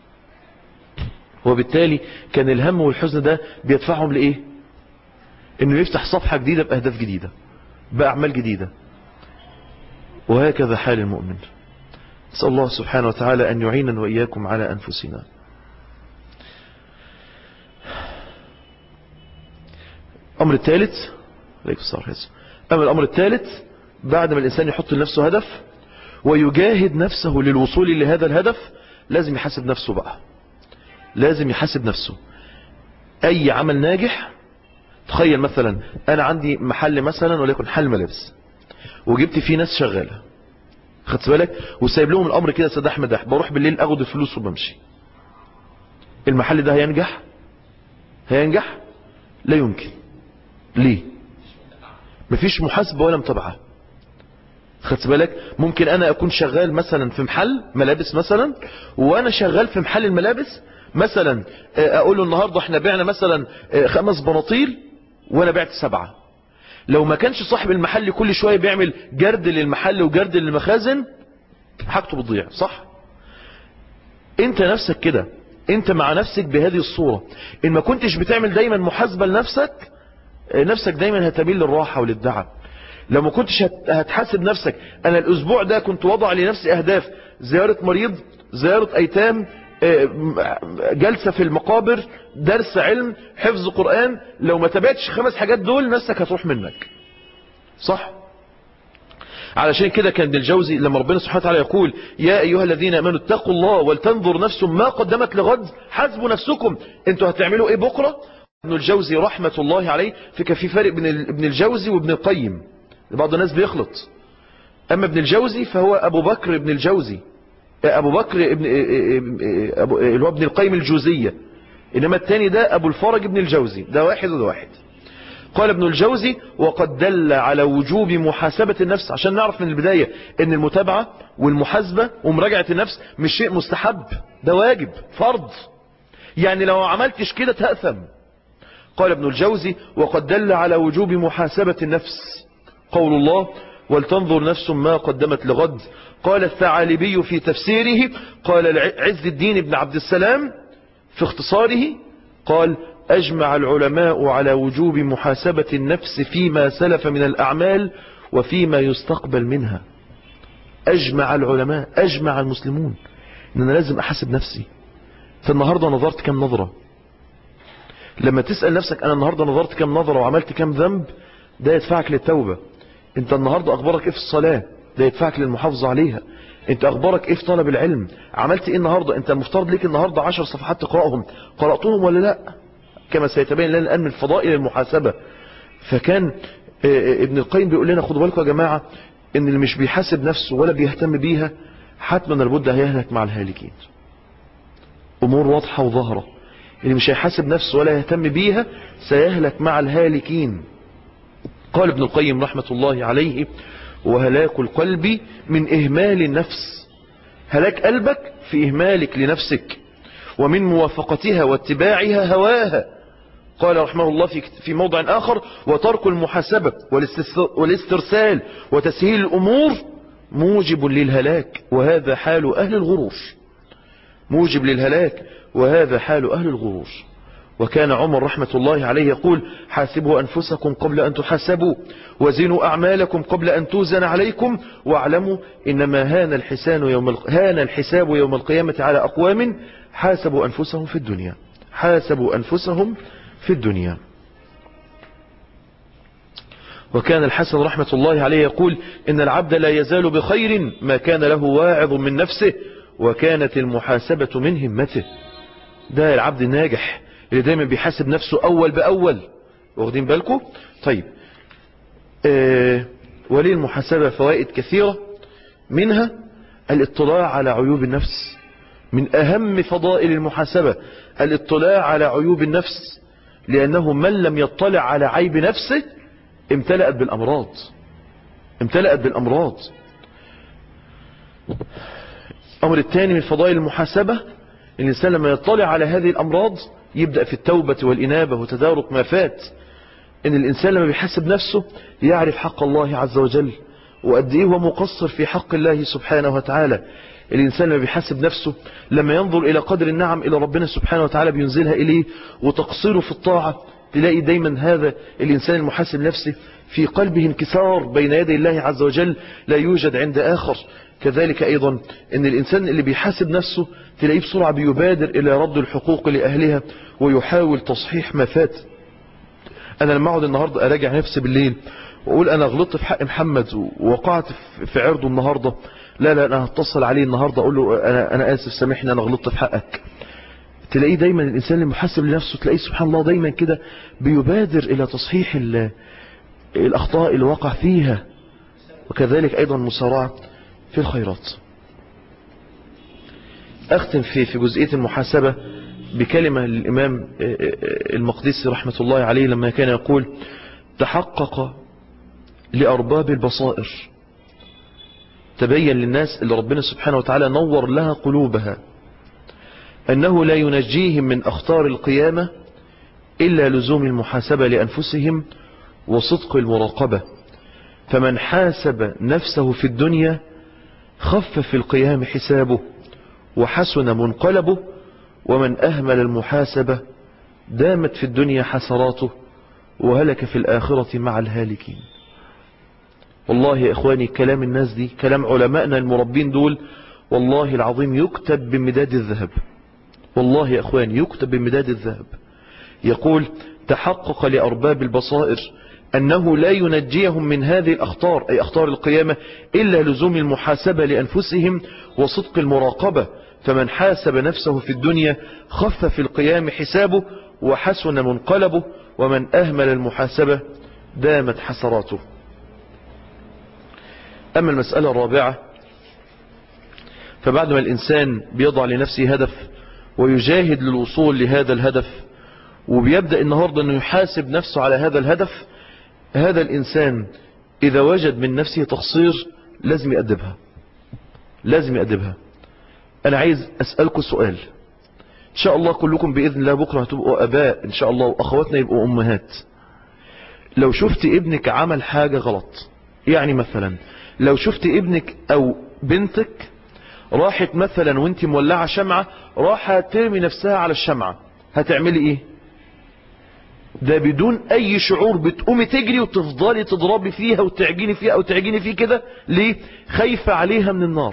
وبالتالي كان الهم والحزن ده بيدفعهم لايه؟ انه يفتح صفحة جديدة باهداف جديدة باعمال جديدة. وهكذا حال المؤمن. نسأل الله سبحانه وتعالى أن يعيننا وإياكم على أنفسنا. الأمر الثالث، الأمر الثالث بعد ما الإنسان يحط لنفسه هدف ويجاهد نفسه للوصول لهذا الهدف، لازم يحاسب نفسه بقى، لازم يحاسب نفسه. أي عمل ناجح، تخيل مثلا أنا عندي محل مثلا وليكن حل ملابس وجبت فيه ناس شغالة، خدت بالك، وسايب لهم الامر كده سداح مداح، بروح بالليل اخد الفلوس وبمشي، المحل ده هينجح؟ هينجح؟ لا يمكن. ليه؟ مفيش محاسبة ولا متابعة. خدت بالك، ممكن انا اكون شغال مثلا في محل ملابس مثلا، وانا شغال في محل الملابس مثلا اقول له النهاردة احنا بعنا مثلا 5 بناطيل وانا بعت 7. لو ما كانش صاحب المحل كل شوية بيعمل جرد للمحل وجرد للمخازن، حاجته بتضيع، صح؟ انت نفسك كده، انت مع نفسك بهذه الصورة، ان ما كنتش بتعمل دايما محاسبة لنفسك، نفسك دايما هتميل للراحة وللدعم. لو ما كنتش هتحاسب نفسك، انا الاسبوع ده كنت وضع لنفسي اهداف، زيارة مريض، زيارة ايتام، جلسة في المقابر، درس علم، حفظ قرآن، لو ما تابعتش 5 حاجات دول نفسك هتروح منك، صح؟ علشان كده كان ابن الجوزي لما ربنا سبحانه وتعالى يقول يا ايها الذين امنوا اتقوا الله ولتنظر نفس ما قدمت لغد، حاسبوا نفسكم انتوا هتعملوا ايه بكرة ابن الجوزي رحمة الله عليه، في فرق بين ابن الجوزي وابن القيم، بعض الناس بيخلط. أما ابن الجوزي فهو أبو بكر ابن الجوزي، أبو بكر اللي هو ابن القيم الجوزية، إنما الثاني ده أبو الفرج ابن الجوزي، ده واحد وده واحد. قال ابن الجوزي: وقد دل على وجوب محاسبة النفس. عشان نعرف من البداية ان المتابعة والمحاسبة ومراجعة النفس مش شيء مستحب، ده واجب فرض، يعني لو عملتش كده تأثم. قال ابن الجوزي: وقد دل على وجوب محاسبة النفس قول الله: ولتنظر نفس ما قدمت لغد. قال الثعالبي في تفسيره، قال عز الدين بن عبد السلام في اختصاره، قال: أجمع العلماء على وجوب محاسبة النفس فيما سلف من الأعمال وفيما يستقبل منها. أجمع العلماء، أجمع المسلمون إن أنا لازم أحاسب نفسي. فالنهاردة نظرت كم نظرة؟ لما تسأل نفسك أنا النهاردة نظرت كم نظرة وعملت كم ذنب، ده يدفعك للتوبة. انت النهاردة أخبارك إيه في الصلاة؟ ده يدفعك للمحافظة عليها. انت أخبارك إيه في طلب العلم؟ عملت إيه النهاردة؟ انت المفترض ليك النهاردة 10 صفحات تقرأهم، قرأتهم ولا لا؟ كما سيتبين لنا الآن من فضائل المحاسبة. فكان ابن القيم بيقول لنا خدوا بالكم يا جماعة، ان اللي مش بيحاسب نفسه ولا بيهتم بيها حتما لابد هيهلك مع الهالكين. امور واضحة وظاهرة، اللي مش هيحاسب نفسه ولا يهتم بيها سيهلك مع الهالكين. قال ابن القيم رحمة الله عليه: وهلاك القلب من إهمال النفس. هلاك قلبك في إهمالك لنفسك، ومن موافقتها واتباعها هواها. قال رحمه الله في موضع آخر: وترك المحاسبة والاسترسال وتسهيل الأمور موجب للهلاك، وهذا حال أهل الغرور. موجب للهلاك وهذا حال أهل الغرور. وكان عمر رحمة الله عليه يقول: حاسبوا أنفسكم قبل أن تحاسبوا، وزنوا أعمالكم قبل أن توزن عليكم، واعلموا إنما هان الحساب يوم القيامة على أقوام حاسبوا أنفسهم في الدنيا. حاسبوا أنفسهم في الدنيا. وكان الحسن رحمة الله عليه يقول: إن العبد لا يزال بخير ما كان له واعظ من نفسه وكانت المحاسبة من همته. ده العبد الناجح اللي دايما بيحاسب نفسه أول بأول. واخدين بالكم؟ طيب، وليه المحاسبة فوائد كثيرة، منها الاطلاع على عيوب النفس. من أهم فضائل المحاسبة الاطلاع على عيوب النفس، لأنه من لم يطلع على عيب نفسه امتلأت بالأمراض. امتلأت بالأمراض. الأمر الثاني من فضائل المحاسبة، الإنسان لما يطلع على هذه الأمراض يبدأ في التوبة والإنابة وتدارك ما فات. إن الإنسان لما بيحاسب نفسه يعرف حق الله عز وجل وقد إيه هو مقصر في حق الله سبحانه وتعالى. الإنسان لما بيحاسب نفسه لما ينظر إلى قدر النعم إلى ربنا سبحانه وتعالى بينزلها إليه وتقصيره في الطاعة، تلاقي دايما هذا الإنسان المحاسب نفسه في قلبه انكسار بين يدي الله عز وجل لا يوجد عند آخر. كذلك أيضا أن الإنسان اللي بيحاسب نفسه تلاقيه بسرعة بيبادر إلى رد الحقوق لأهلها ويحاول تصحيح ما فات. أنا لما أقعد النهاردة أراجع نفسي بالليل وأقول أنا غلطت في حق محمد ووقعت في عرضه النهاردة، لا أنا هتصل عليه النهاردة أقول له أنا آسف سامحني أنا غلطت في حقك. تلاقيه دايما الإنسان المحاسب لنفسه تلاقيه سبحان الله دايما كده بيبادر إلى تصحيح الأخطاء اللي وقع فيها، وكذلك أيضا مسارعة في الخيرات. أختم في جزئية المحاسبة بكلمة للإمام المقدسي رحمة الله عليه لما كان يقول: تحقق لأرباب البصائر، تبين للناس اللي ربنا سبحانه وتعالى نور لها قلوبها، أنه لا ينجيهم من أخطار القيامة إلا لزوم المحاسبة لأنفسهم وصدق المراقبة. فمن حاسب نفسه في الدنيا خف في القيام حسابه وحسن منقلبه، ومن أهمل المحاسبة دامت في الدنيا حسراته وهلك في الآخرة مع الهالكين. والله يا إخواني كلام الناس دي، كلام علمائنا المربين دول، والله العظيم يكتب بمداد الذهب. والله يا إخواني يكتب بمداد الذهب. يقول: تحقق لأرباب البصائر أنه لا ينجيهم من هذه الأخطار، أي أخطار القيامة، إلا لزوم المحاسبة لأنفسهم وصدق المراقبة. فمن حاسب نفسه في الدنيا خف في القيام حسابه وحسن منقلبه، ومن أهمل المحاسبة دامت حسراته. أما المسألة الرابعة، فبعد ما الإنسان بيضع لنفسه هدف ويجاهد للوصول لهذا الهدف، وبيبدأ النهاردة أنه يحاسب نفسه على هذا الهدف، هذا الإنسان إذا وجد من نفسه تقصير لازم يأدبها، لازم يأدبها. أنا عايز أسألكم سؤال، إن شاء الله كلكم بإذن الله بكرة هتبقوا أباء إن شاء الله، وأخواتنا يبقوا أمهات. لو شفت ابنك عمل حاجة غلط، يعني مثلا لو شفت ابنك أو بنتك راحت مثلا وانت مولعة شمعة، راحة ترمي نفسها على الشمعة، هتعملي ايه؟ ده بدون اي شعور بتقومي تجري وتفضلي تضربي فيها وتعجيني فيها او تعجيني فيه كده. ليه؟ خايفة عليها من النار.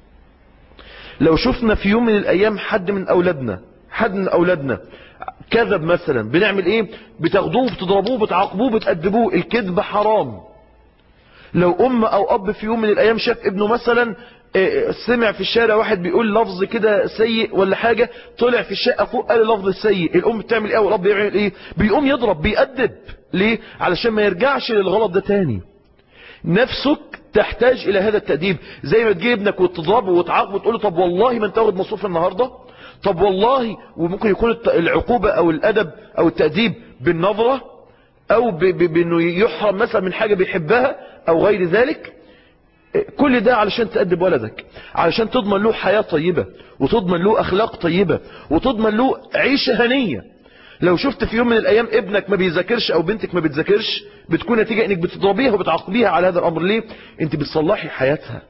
لو شفنا في يوم من الايام حد من اولادنا كذب مثلا، بنعمل ايه؟ بتاخدوه بتضربوه بتعاقبوه بتأدبوه. الكذب حرام. لو ام او اب في يوم من الايام شاف ابنه مثلا سمع في الشارع واحد بيقول لفظ كده سيء ولا حاجة، طلع في الشقة فوق قال اللفظ السيء، الام بتعمل ايه والاب بيعمل ايه؟ بيقوم يضرب بيأدب. ليه؟ علشان ما يرجعش للغلط ده تاني. نفسك تحتاج الى هذا التأديب. زي ما تجيب ابنك وتضربه وتعاقبه وتقول له طب والله ما انت واخد مصروف النهارده، طب والله، وممكن يكون العقوبة او الادب او التأديب بالنظرة، او بانه يحرم مثلا من حاجة بيحبها او غير ذلك. كل ده علشان تأدب ولدك، علشان تضمن له حياة طيبة، وتضمن له أخلاق طيبة، وتضمن له عيشة هنية. لو شفت في يوم من الأيام ابنك ما بيذاكرش أو بنتك ما بتذاكرش، بتكون نتيجة انك بتضربيها وبتعاقبيها على هذا الأمر. ليه؟ انت بتصلحي حياتها.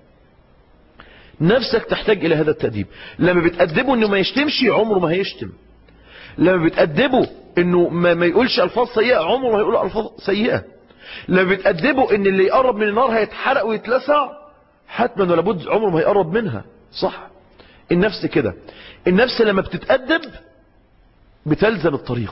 نفسك تحتاج إلى هذا التأديب. لما بتأدبه انه ما يشتمش، عمره ما هيشتم. لما بتأدبه انه ما يقولش ألفاظ سيئة، عمره ما هيقول ألفاظ سيئة. لما بتأدبه ان اللي يقرب من النار هيتحرق ويتلسع، حتما ولا بد عمره ما هيقرب منها. صح؟ النفس كده. النفس لما بتتأدب بتلزم الطريق،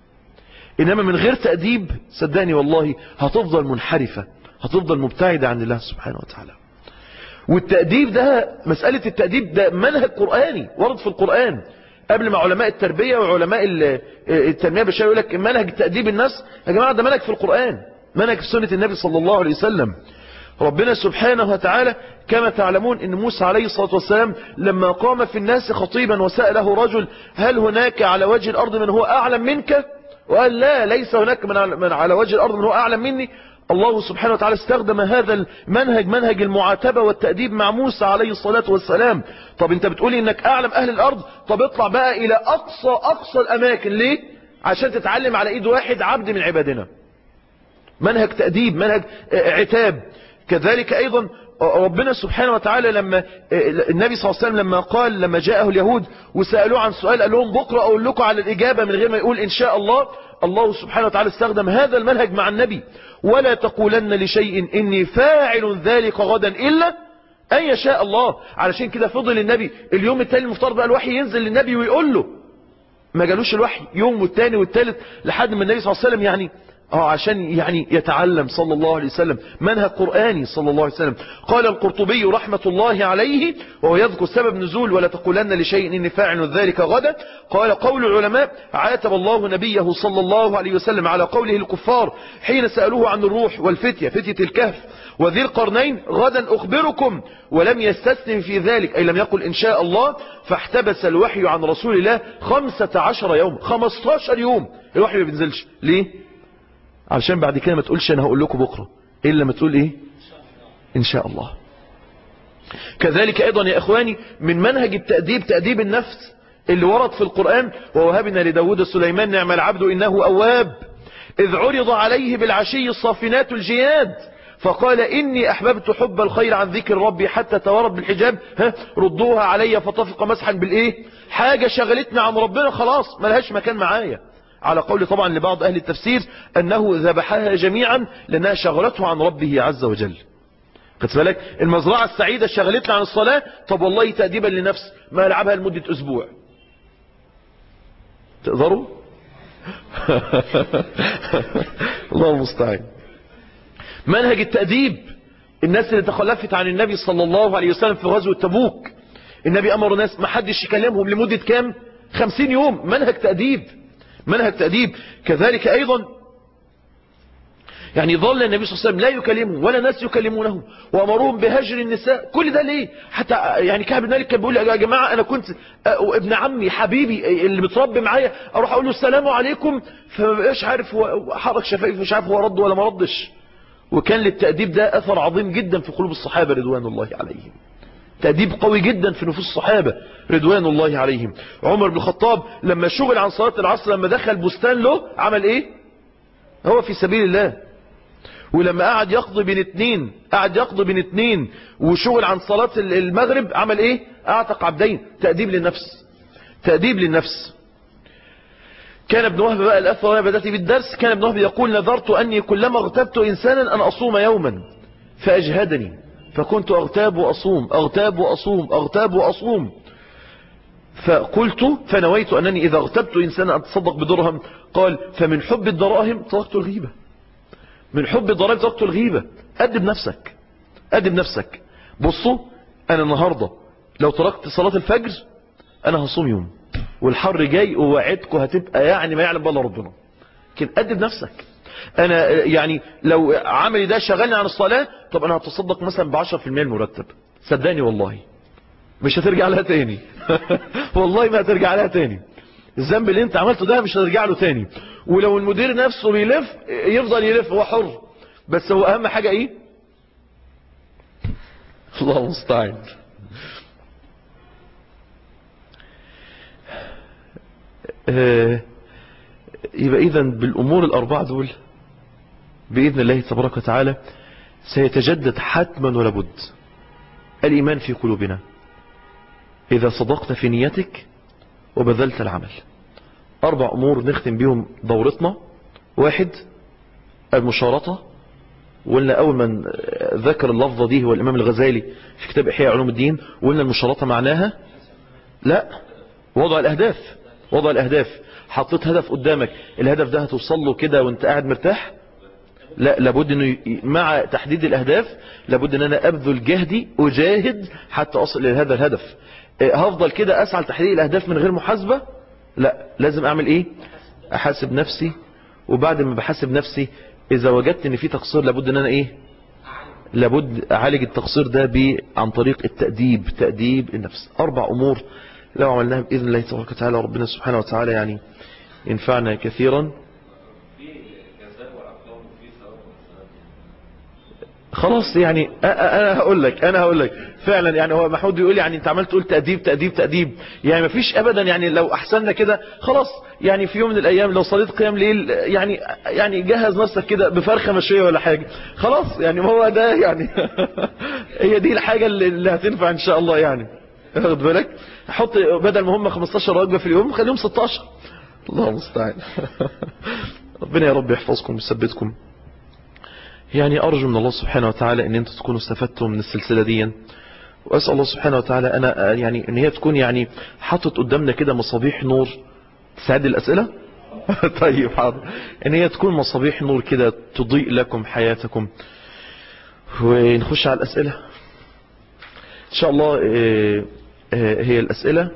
انما من غير تأديب صدقني والله هتفضل منحرفة، هتفضل مبتعدة عن الله سبحانه وتعالى. والتأديب ده، مسألة التأديب ده منهج قرآني ورد في القرآن. قبل ما علماء التربية وعلماء التنمية البشرية يقول لك منهج تأديب الناس، يا جماعة ده منهج في القرآن، منهج في سنة النبي صلى الله عليه وسلم. ربنا سبحانه وتعالى كما تعلمون ان موسى عليه الصلاة والسلام لما قام في الناس خطيبا وسأله رجل هل هناك على وجه الأرض من هو أعلم منك؟ وقال لا، ليس هناك من على وجه الأرض من هو أعلم مني. الله سبحانه وتعالى استخدم هذا المنهج، منهج المعاتبة والتأديب مع موسى عليه الصلاة والسلام. طب انت بتقولي انك أعلم أهل الأرض، طب اطلع بقى إلى أقصى الأماكن. ليه؟ عشان تتعلم على إيد واحد عبد من عبادنا. منهج تأديب، منهج عتاب. كذلك أيضا ربنا سبحانه وتعالى لما النبي صلى الله عليه وسلم لما جاءه اليهود وسألوه عن سؤال، قال لهم بكرة أقول لكم على الإجابة من غير ما يقول إن شاء الله. الله سبحانه وتعالى استخدم هذا المنهج مع النبي. ولا تقولن لشيء إني فاعل ذلك غدا إلا أن يشاء الله. علشان كده فضل النبي اليوم التالي المفترض بقى الوحي ينزل للنبي ويقول له، ما جالوش الوحي يوم والتاني والتالت لحد ما النبي صلى الله عليه وسلم عشان يتعلم صلى الله عليه وسلم منهج قرآني صلى الله عليه وسلم. قال القرطبي رحمة الله عليه وهو يذكر سبب نزول ولا تقولن لشيء إني فاعل ذلك غدا، قال قول العلماء عاتب الله نبيه صلى الله عليه وسلم على قوله الكفار حين سألوه عن الروح والفتية، فتية الكهف وذي القرنين، غدا أخبركم، ولم يستثني في ذلك أي لم يقل إن شاء الله. فاحتبس الوحي عن رسول الله 15 يوم، 15 يوم الوحي ما بينزلش. ليه؟ علشان بعد كده ما تقولش انا هقول لكم بكرة، الا ما تقول ايه؟ ان شاء الله. كذلك ايضا يا اخواني من منهج التأديب تأديب النفس اللي ورد في القرآن، ووهبنا لداود سليمان نعم العبد انه اواب اذ عرض عليه بالعشي الصافنات الجياد فقال اني احببت حب الخير عن ذكر ربي حتى تورط بالحجاب ردوها علي فطفق مسحا بالايه؟ حاجة شغلتنا عن ربنا خلاص ملهاش مكان معايا، على قول طبعا لبعض أهل التفسير أنه ذبحها جميعا لأنها شغلته عن ربه عز وجل. قد بالك المزرعة السعيدة شغلتنا عن الصلاة، طب والله تأديبا لنفس ما ألعبها لمدة أسبوع. تقدروا؟ الله المستعان. منهج التأديب الناس اللي تخلفت عن النبي صلى الله عليه وسلم في غزوة تبوك، النبي أمر الناس ما حدش يكلمهم لمدة كام؟ 50 يوم. منهج تأديب منهج تأديب. كذلك أيضا يعني ظل النبي صلى الله عليه وسلم لا يكلمهم ولا ناس يكلمونه وأمرهم بهجر النساء. كل ده ليه؟ حتى يعني كعب بن مالك كان بيقول يا جماعة أنا كنت ابن عمي حبيبي اللي متربي معايا أروح أقول له السلام عليكم فما بقاش عارف حرك شفايف مش عارف هو رد ولا ما ردش. وكان للتأديب ده أثر عظيم جدا في قلوب الصحابة رضوان الله عليهم. تأديب قوي جدا في نفوس الصحابة رضوان الله عليهم. عمر بن الخطاب لما شغل عن صلاة العصر لما دخل بستان له عمل ايه؟ هو في سبيل الله. ولما قعد يقضي بين اتنين وشغل عن صلاة المغرب عمل ايه؟ اعتق عبدين. تأديب للنفس. كان ابن وهب بقى الأثر وانا بدأت بالدرس كان ابن وهب يقول نذرت أني كلما اغتبت إنسانا أن أصوم يوما فأجهدني فكنت أغتاب وأصوم فقلت فنويت أنني إذا اغتبت إنسانا أتصدق بدرهم قال فمن حب الدراهم تركت الغيبة. من حب الضرائب تركت الغيبة. أدب نفسك. بصوا أنا النهاردة لو تركت صلاة الفجر أنا هصوم يوم والحر جاي ووعدكم هتبقى يعني ما يعلم بالله ربنا. لكن أدب نفسك. أنا يعني لو عملي ده شغلني عن الصلاة طب أنا هتصدق مثلا ب10% المرتب. صدقني والله مش هترجع لها تاني. والله ما هترجع لها تاني. الذنب اللي انت عملته ده مش هترجع له تاني. ولو المدير نفسه بيلف يفضل يلف هو حر. بس هو اهم حاجة ايه؟ الله المستعان. يبقى اذا بالامور الاربعة دول باذن الله تبارك وتعالى سيتجدد حتما ولا بد الايمان في قلوبنا اذا صدقت في نيتك وبذلت العمل. 4 امور نختم بيهم دورتنا. 1 المشارطة. وقلنا اول من ذكر اللفظة دي هو الامام الغزالي في كتاب احياء علوم الدين. وقلنا المشارطة معناها لا وضع الاهداف. حطيت هدف قدامك الهدف ده هتوصل له كده وانت قاعد مرتاح؟ لا لابد انه مع تحديد الاهداف لابد ان انا ابذل جهدي اجاهد حتى اصل الى هذا الهدف. هفضل كده اسعى لتحقيق الاهداف من غير محاسبة؟ لا لازم اعمل ايه؟ احاسب نفسي. وبعد ما بحاسب نفسي اذا وجدت ان في تقصير لابد ان انا ايه؟ لابد اعالج التقصير ده عن طريق تأديب النفس. 4 امور لو عملناها باذن الله تبارك وتعالى ربنا سبحانه وتعالى يعني ينفعنا كثيرا. خلاص يعني انا هقول لك فعلا يعني هو محمود بيقول يعني انت عمال تقول تأديب يعني مفيش ابدا يعني لو احسننا كده خلاص يعني في يوم من الايام لو صليت قيام ليل يعني جهز نفسك كده بفرخه مشويه ولا حاجه خلاص يعني ما هو ده يعني هي دي الحاجه اللي هتنفع ان شاء الله يعني. واخد بالك؟ حط بدل ما هم 15 وجبه في اليوم خليهم 16. الله المستعان. ربنا يا رب يحفظكم ويثبتكم. يعني أرجو من الله سبحانه وتعالى أن أنتم تكونوا استفدتم من السلسلة دي. وأسأل الله سبحانه وتعالى أنا يعني أن هي تكون يعني حطت قدامنا كده مصابيح نور. تساعد الأسئلة؟ طيب حاضر. أن هي تكون مصابيح نور كده تضيء لكم حياتكم. ونخش على الأسئلة إن شاء الله. هي الأسئلة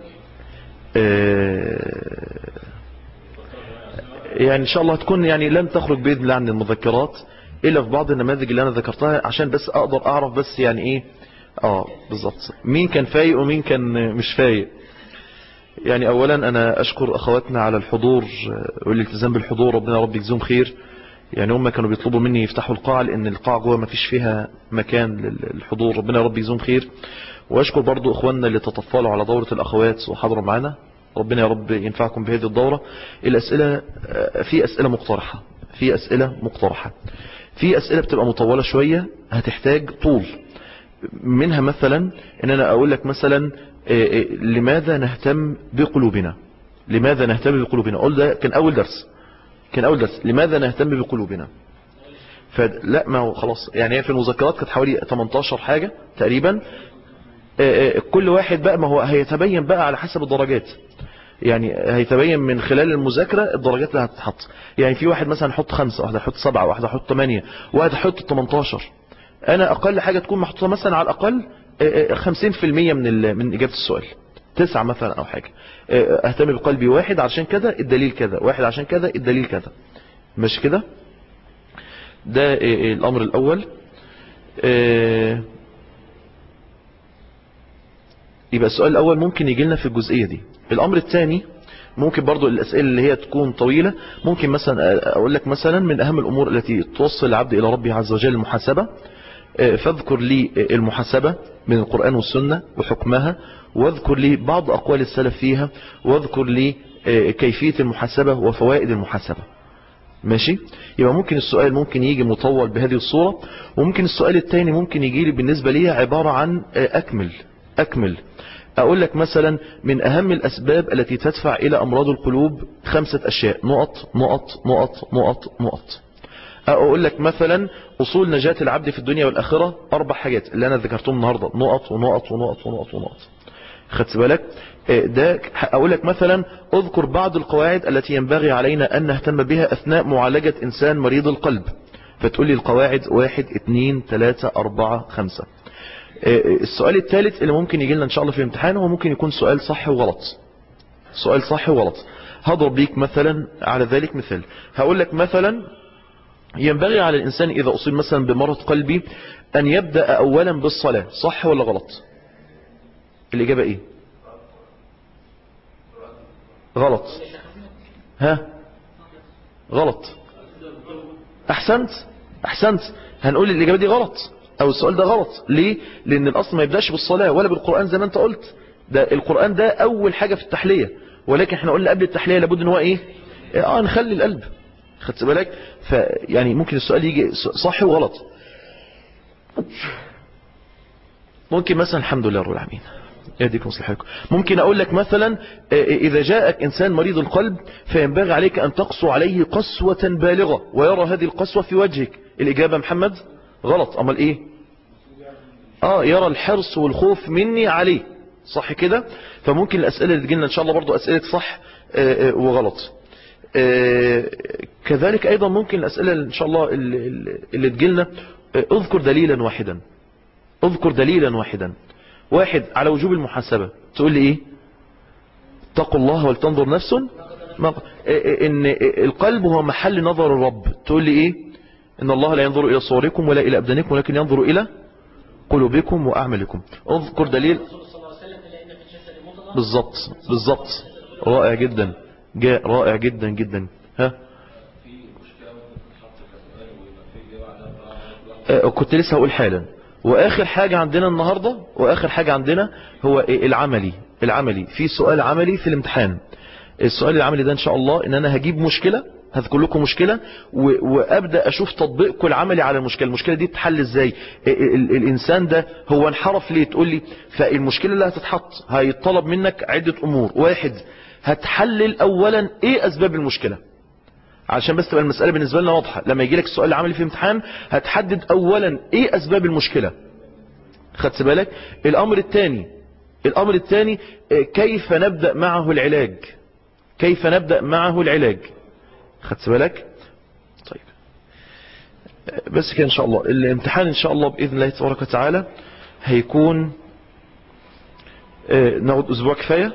يعني إن شاء الله تكون يعني لن تخرج بإذن الله عن المذكرات إلا في بعض النماذج اللي أنا ذكرتها عشان بس أقدر أعرف بس يعني إيه بالضبط مين كان فايق ومين كان مش فايق. يعني أولا أنا أشكر أخواتنا على الحضور والالتزام بالحضور. ربنا رب يجزيهم خير. يعني هم كانوا بيطلبوا مني يفتحوا القاعة لأن القاعة جوه ما فيش فيها مكان للحضور. ربنا رب يجزيهم خير. وأشكر برضو إخواننا اللي تطفلوا على دورة الأخوات وحضروا معنا. ربنا يا رب ينفعكم بهذه الدورة. الأسئلة في أسئلة مقترحة في أسئلة بتبقى مطولة شوية هتحتاج طول. منها مثلا ان انا اقول لك مثلا لماذا نهتم بقلوبنا. اقول ده كان اول درس لماذا نهتم بقلوبنا. فلا ما هو خلاص يعني هي في المذكرات كانت حوالي 18 حاجة تقريبا. كل واحد بقى ما هو هيتبين بقى على حسب الدرجات. يعني هيتبين من خلال المذاكرة الدرجات اللي هتتحط. يعني في واحد مثلا يحط 5 واحد يحط 7 واحد يحط 8 واحد يحط 18. انا اقل حاجة تكون محطوطة مثلا على الاقل 50% من اجابة السؤال 9 مثلا او حاجة. اهتم بقلبي واحد عشان كذا الدليل كذا، واحد عشان كذا الدليل كذا. مش كده؟ ده الامر الاول. يبقى السؤال الاول ممكن يجي لنا في الجزئية دي. الامر الثاني ممكن برضو الاسئلة اللي هي تكون طويلة، ممكن مثلا اقول لك مثلا من اهم الامور التي توصل العبد الى ربه عز وجل المحاسبة، فاذكر لي المحاسبة من القرآن والسنة وحكمها، واذكر لي بعض اقوال السلف فيها، واذكر لي كيفية المحاسبة وفوائد المحاسبة. ماشي؟ يبقى ممكن السؤال ممكن يجي مطول بهذه الصورة، وممكن السؤال الثاني ممكن يجي لي بالنسبة لي عبارة عن أكمل. أقول لك مثلا من أهم الأسباب التي تدفع إلى أمراض القلوب 5 أشياء، نقط نقط نقط نقط نقط. أقول لك مثلا أصول نجاة العبد في الدنيا والآخرة 4 حاجات اللي أنا ذكرتهم النهاردة، نقط ونقط ونقط ونقط ونقط. خدت بالك؟ ده أقول لك مثلا اذكر بعض القواعد التي ينبغي علينا أن نهتم بها أثناء معالجة إنسان مريض القلب، فتقول لي القواعد 1 2 3 4 5. السؤال الثالث اللي ممكن يجي لنا إن شاء الله في الامتحان هو ممكن يكون سؤال صح وغلط، سؤال صح وغلط. هضرب بيك مثلا على ذلك مثال، هقول لك مثلا ينبغي على الإنسان إذا أصيب مثلا بمرض قلبي أن يبدأ أولا بالصلاة، صح ولا غلط؟ الإجابة إيه؟ غلط. ها؟ غلط. أحسنت. هنقول الإجابة دي غلط أو السؤال ده غلط. ليه؟ لأن الأصل ما يبدأش بالصلاة ولا بالقرآن زي ما أنت قلت، ده القرآن ده أول حاجة في التحلية، ولكن احنا قلنا قبل التحلية لابد ان هو إيه؟ نخلي القلب. خدت بالك؟ فيعني ممكن السؤال يجي صح وغلط. ممكن مثلا الحمد لله رب العالمين يهديكم ويصلحكم. ممكن اقول لك مثلا اذا جاءك انسان مريض القلب فينبغي عليك ان تقسو عليه قسوة بالغة ويرى هذه القسوة في وجهك. الاجابة محمد غلط. امال ايه؟ يرى الحرص والخوف مني عليه، صح كده؟ فممكن الاسئلة اللي تجيلنا ان شاء الله برضو اسئلة صح وغلط. كذلك ايضا ممكن الاسئلة ان شاء الله اللي تجيلنا اذكر دليلا واحدا على وجوب المحاسبة. تقول لي ايه؟ اتقوا الله ولتنظر نفس ان القلب هو محل نظر الرب. تقول لي ايه؟ ان الله لا ينظر الى صوركم ولا الى ابدانكم ولكن ينظر الى قلوبكم واعمالكم. اذكر دليل. بالضبط. رائع جدا، رائع جدا جدا. ها؟ كنت لسه هقول حالا. واخر حاجة عندنا النهاردة هو العملي في سؤال عملي في الامتحان. السؤال العملي ده ان شاء الله ان انا هجيب مشكلة، هذكر لكم مشكلة وابدأ اشوف تطبيقكم العملي على المشكلة دي تتحل ازاي. الانسان ده هو انحرف ليه؟ تقول لي فالمشكلة اللي هتتحط هيطلب منك عدة امور. 1 هتحلل اولا ايه اسباب المشكلة، عشان بس تبقى المسألة بالنسبة لنا واضحة. لما يجي لك السؤال العملي في امتحان هتحدد اولا ايه اسباب المشكلة. خدت بالك؟ الامر الثاني كيف نبدأ معه العلاج. خدت بالك؟ طيب بس كده ان شاء الله. الامتحان ان شاء الله باذن الله تبارك وتعالى هيكون نقعد اسبوع كفاية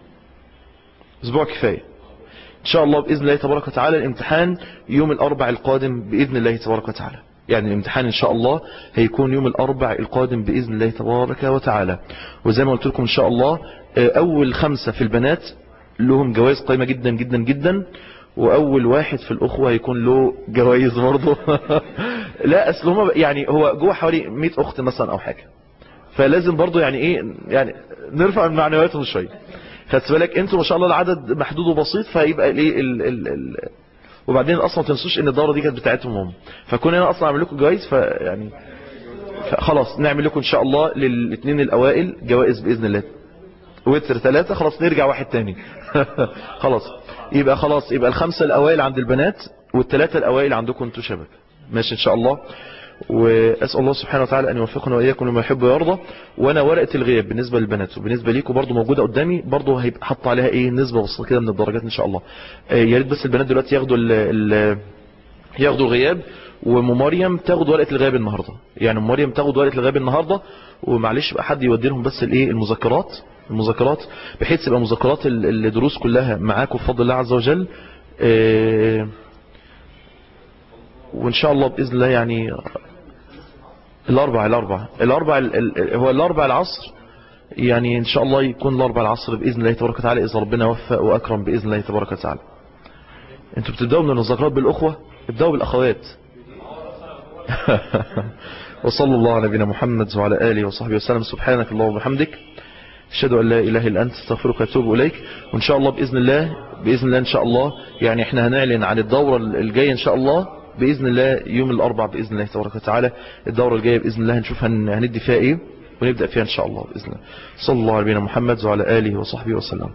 ان شاء الله باذن الله تبارك وتعالى. الامتحان يوم الاربع القادم باذن الله تبارك وتعالى، يعني الامتحان ان شاء الله هيكون يوم الاربع القادم باذن الله تبارك وتعالى. وزي ما قلت لكم ان شاء الله اول 5 في البنات لهم جوائز قيمة جدا جدا جدا، واول 1 في الاخوة هيكون له جوائز برضه. لا اصل هم يعني هو جوه حوالي 100 اخت مثلا او حاجة، فلازم برضه يعني ايه يعني نرفع من معنوياتهم شوية. خدت بالك؟ انتوا ما شاء الله العدد محدود وبسيط، فيبقى الايه وبعدين اصلا ما تنسوش ان الدوره دي كانت بتاعتهم هم، فكون انا اصلا اعمل لكم جوائز فيعني خلاص نعمل لكم ان شاء الله للاثنين الاوائل جوائز باذن الله. وتر 3 خلاص نرجع 1 تاني. خلاص يبقى ال5 الاوائل عند البنات وال3 الاوائل عندكم انتوا شباب. ماشي ان شاء الله. واسال الله سبحانه وتعالى ان يوفقنا واياكم لما يحب ويرضى. وانا ورقه الغياب بالنسبه للبنات وبالنسبه ليكم برضو موجوده قدامي، برضو هيبقى حط عليها ايه نسبه بسيطه كده من الدرجات ان شاء الله. يا ريت بس البنات دلوقتي ياخدوا الغياب، ومريم تاخد ورقه الغياب النهارده. يعني مريم تاخد ورقه الغياب النهارده، ومعلش بقى حد يودي لهم بس الايه المذكرات المذكرات، بحيث تبقى مذكرات الدروس كلها معاكم بفضل الله عز وجل. وإن شاء الله بإذن الله يعني هو الأربع العصر، يعني إن شاء الله يكون الأربع العصر بإذن الله تبارك وتعالى، إذا ربنا وفق وأكرم بإذن الله تبارك وتعالى. أنتوا بتبدأوا من المذكرات بالأخوة، ابدأوا بالأخوات. وصلى الله على نبينا محمد وعلى آله وصحبه وسلم. سبحانك اللهم وبحمدك، أشهد أن لا إله إلا أنت، استغفرك وأتوب إليك. وإن شاء الله بإذن الله إن شاء الله يعني إحنا هنعلن عن الدورة الجاية إن شاء الله بإذن الله يوم الأربع بإذن الله تبارك وتعالى. الدورة الجاية بإذن الله هنشوف هندي فيها إيه ونبدأ فيها إن شاء الله بإذن الله. صلى الله على نبينا محمد وعلى آله وصحبه وسلم.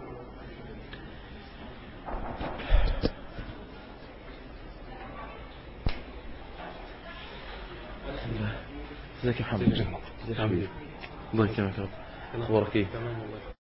ازيك يا محمد؟ ازيك يا حبيبي؟ الله يكرمك يا رب. اخبارك ايه؟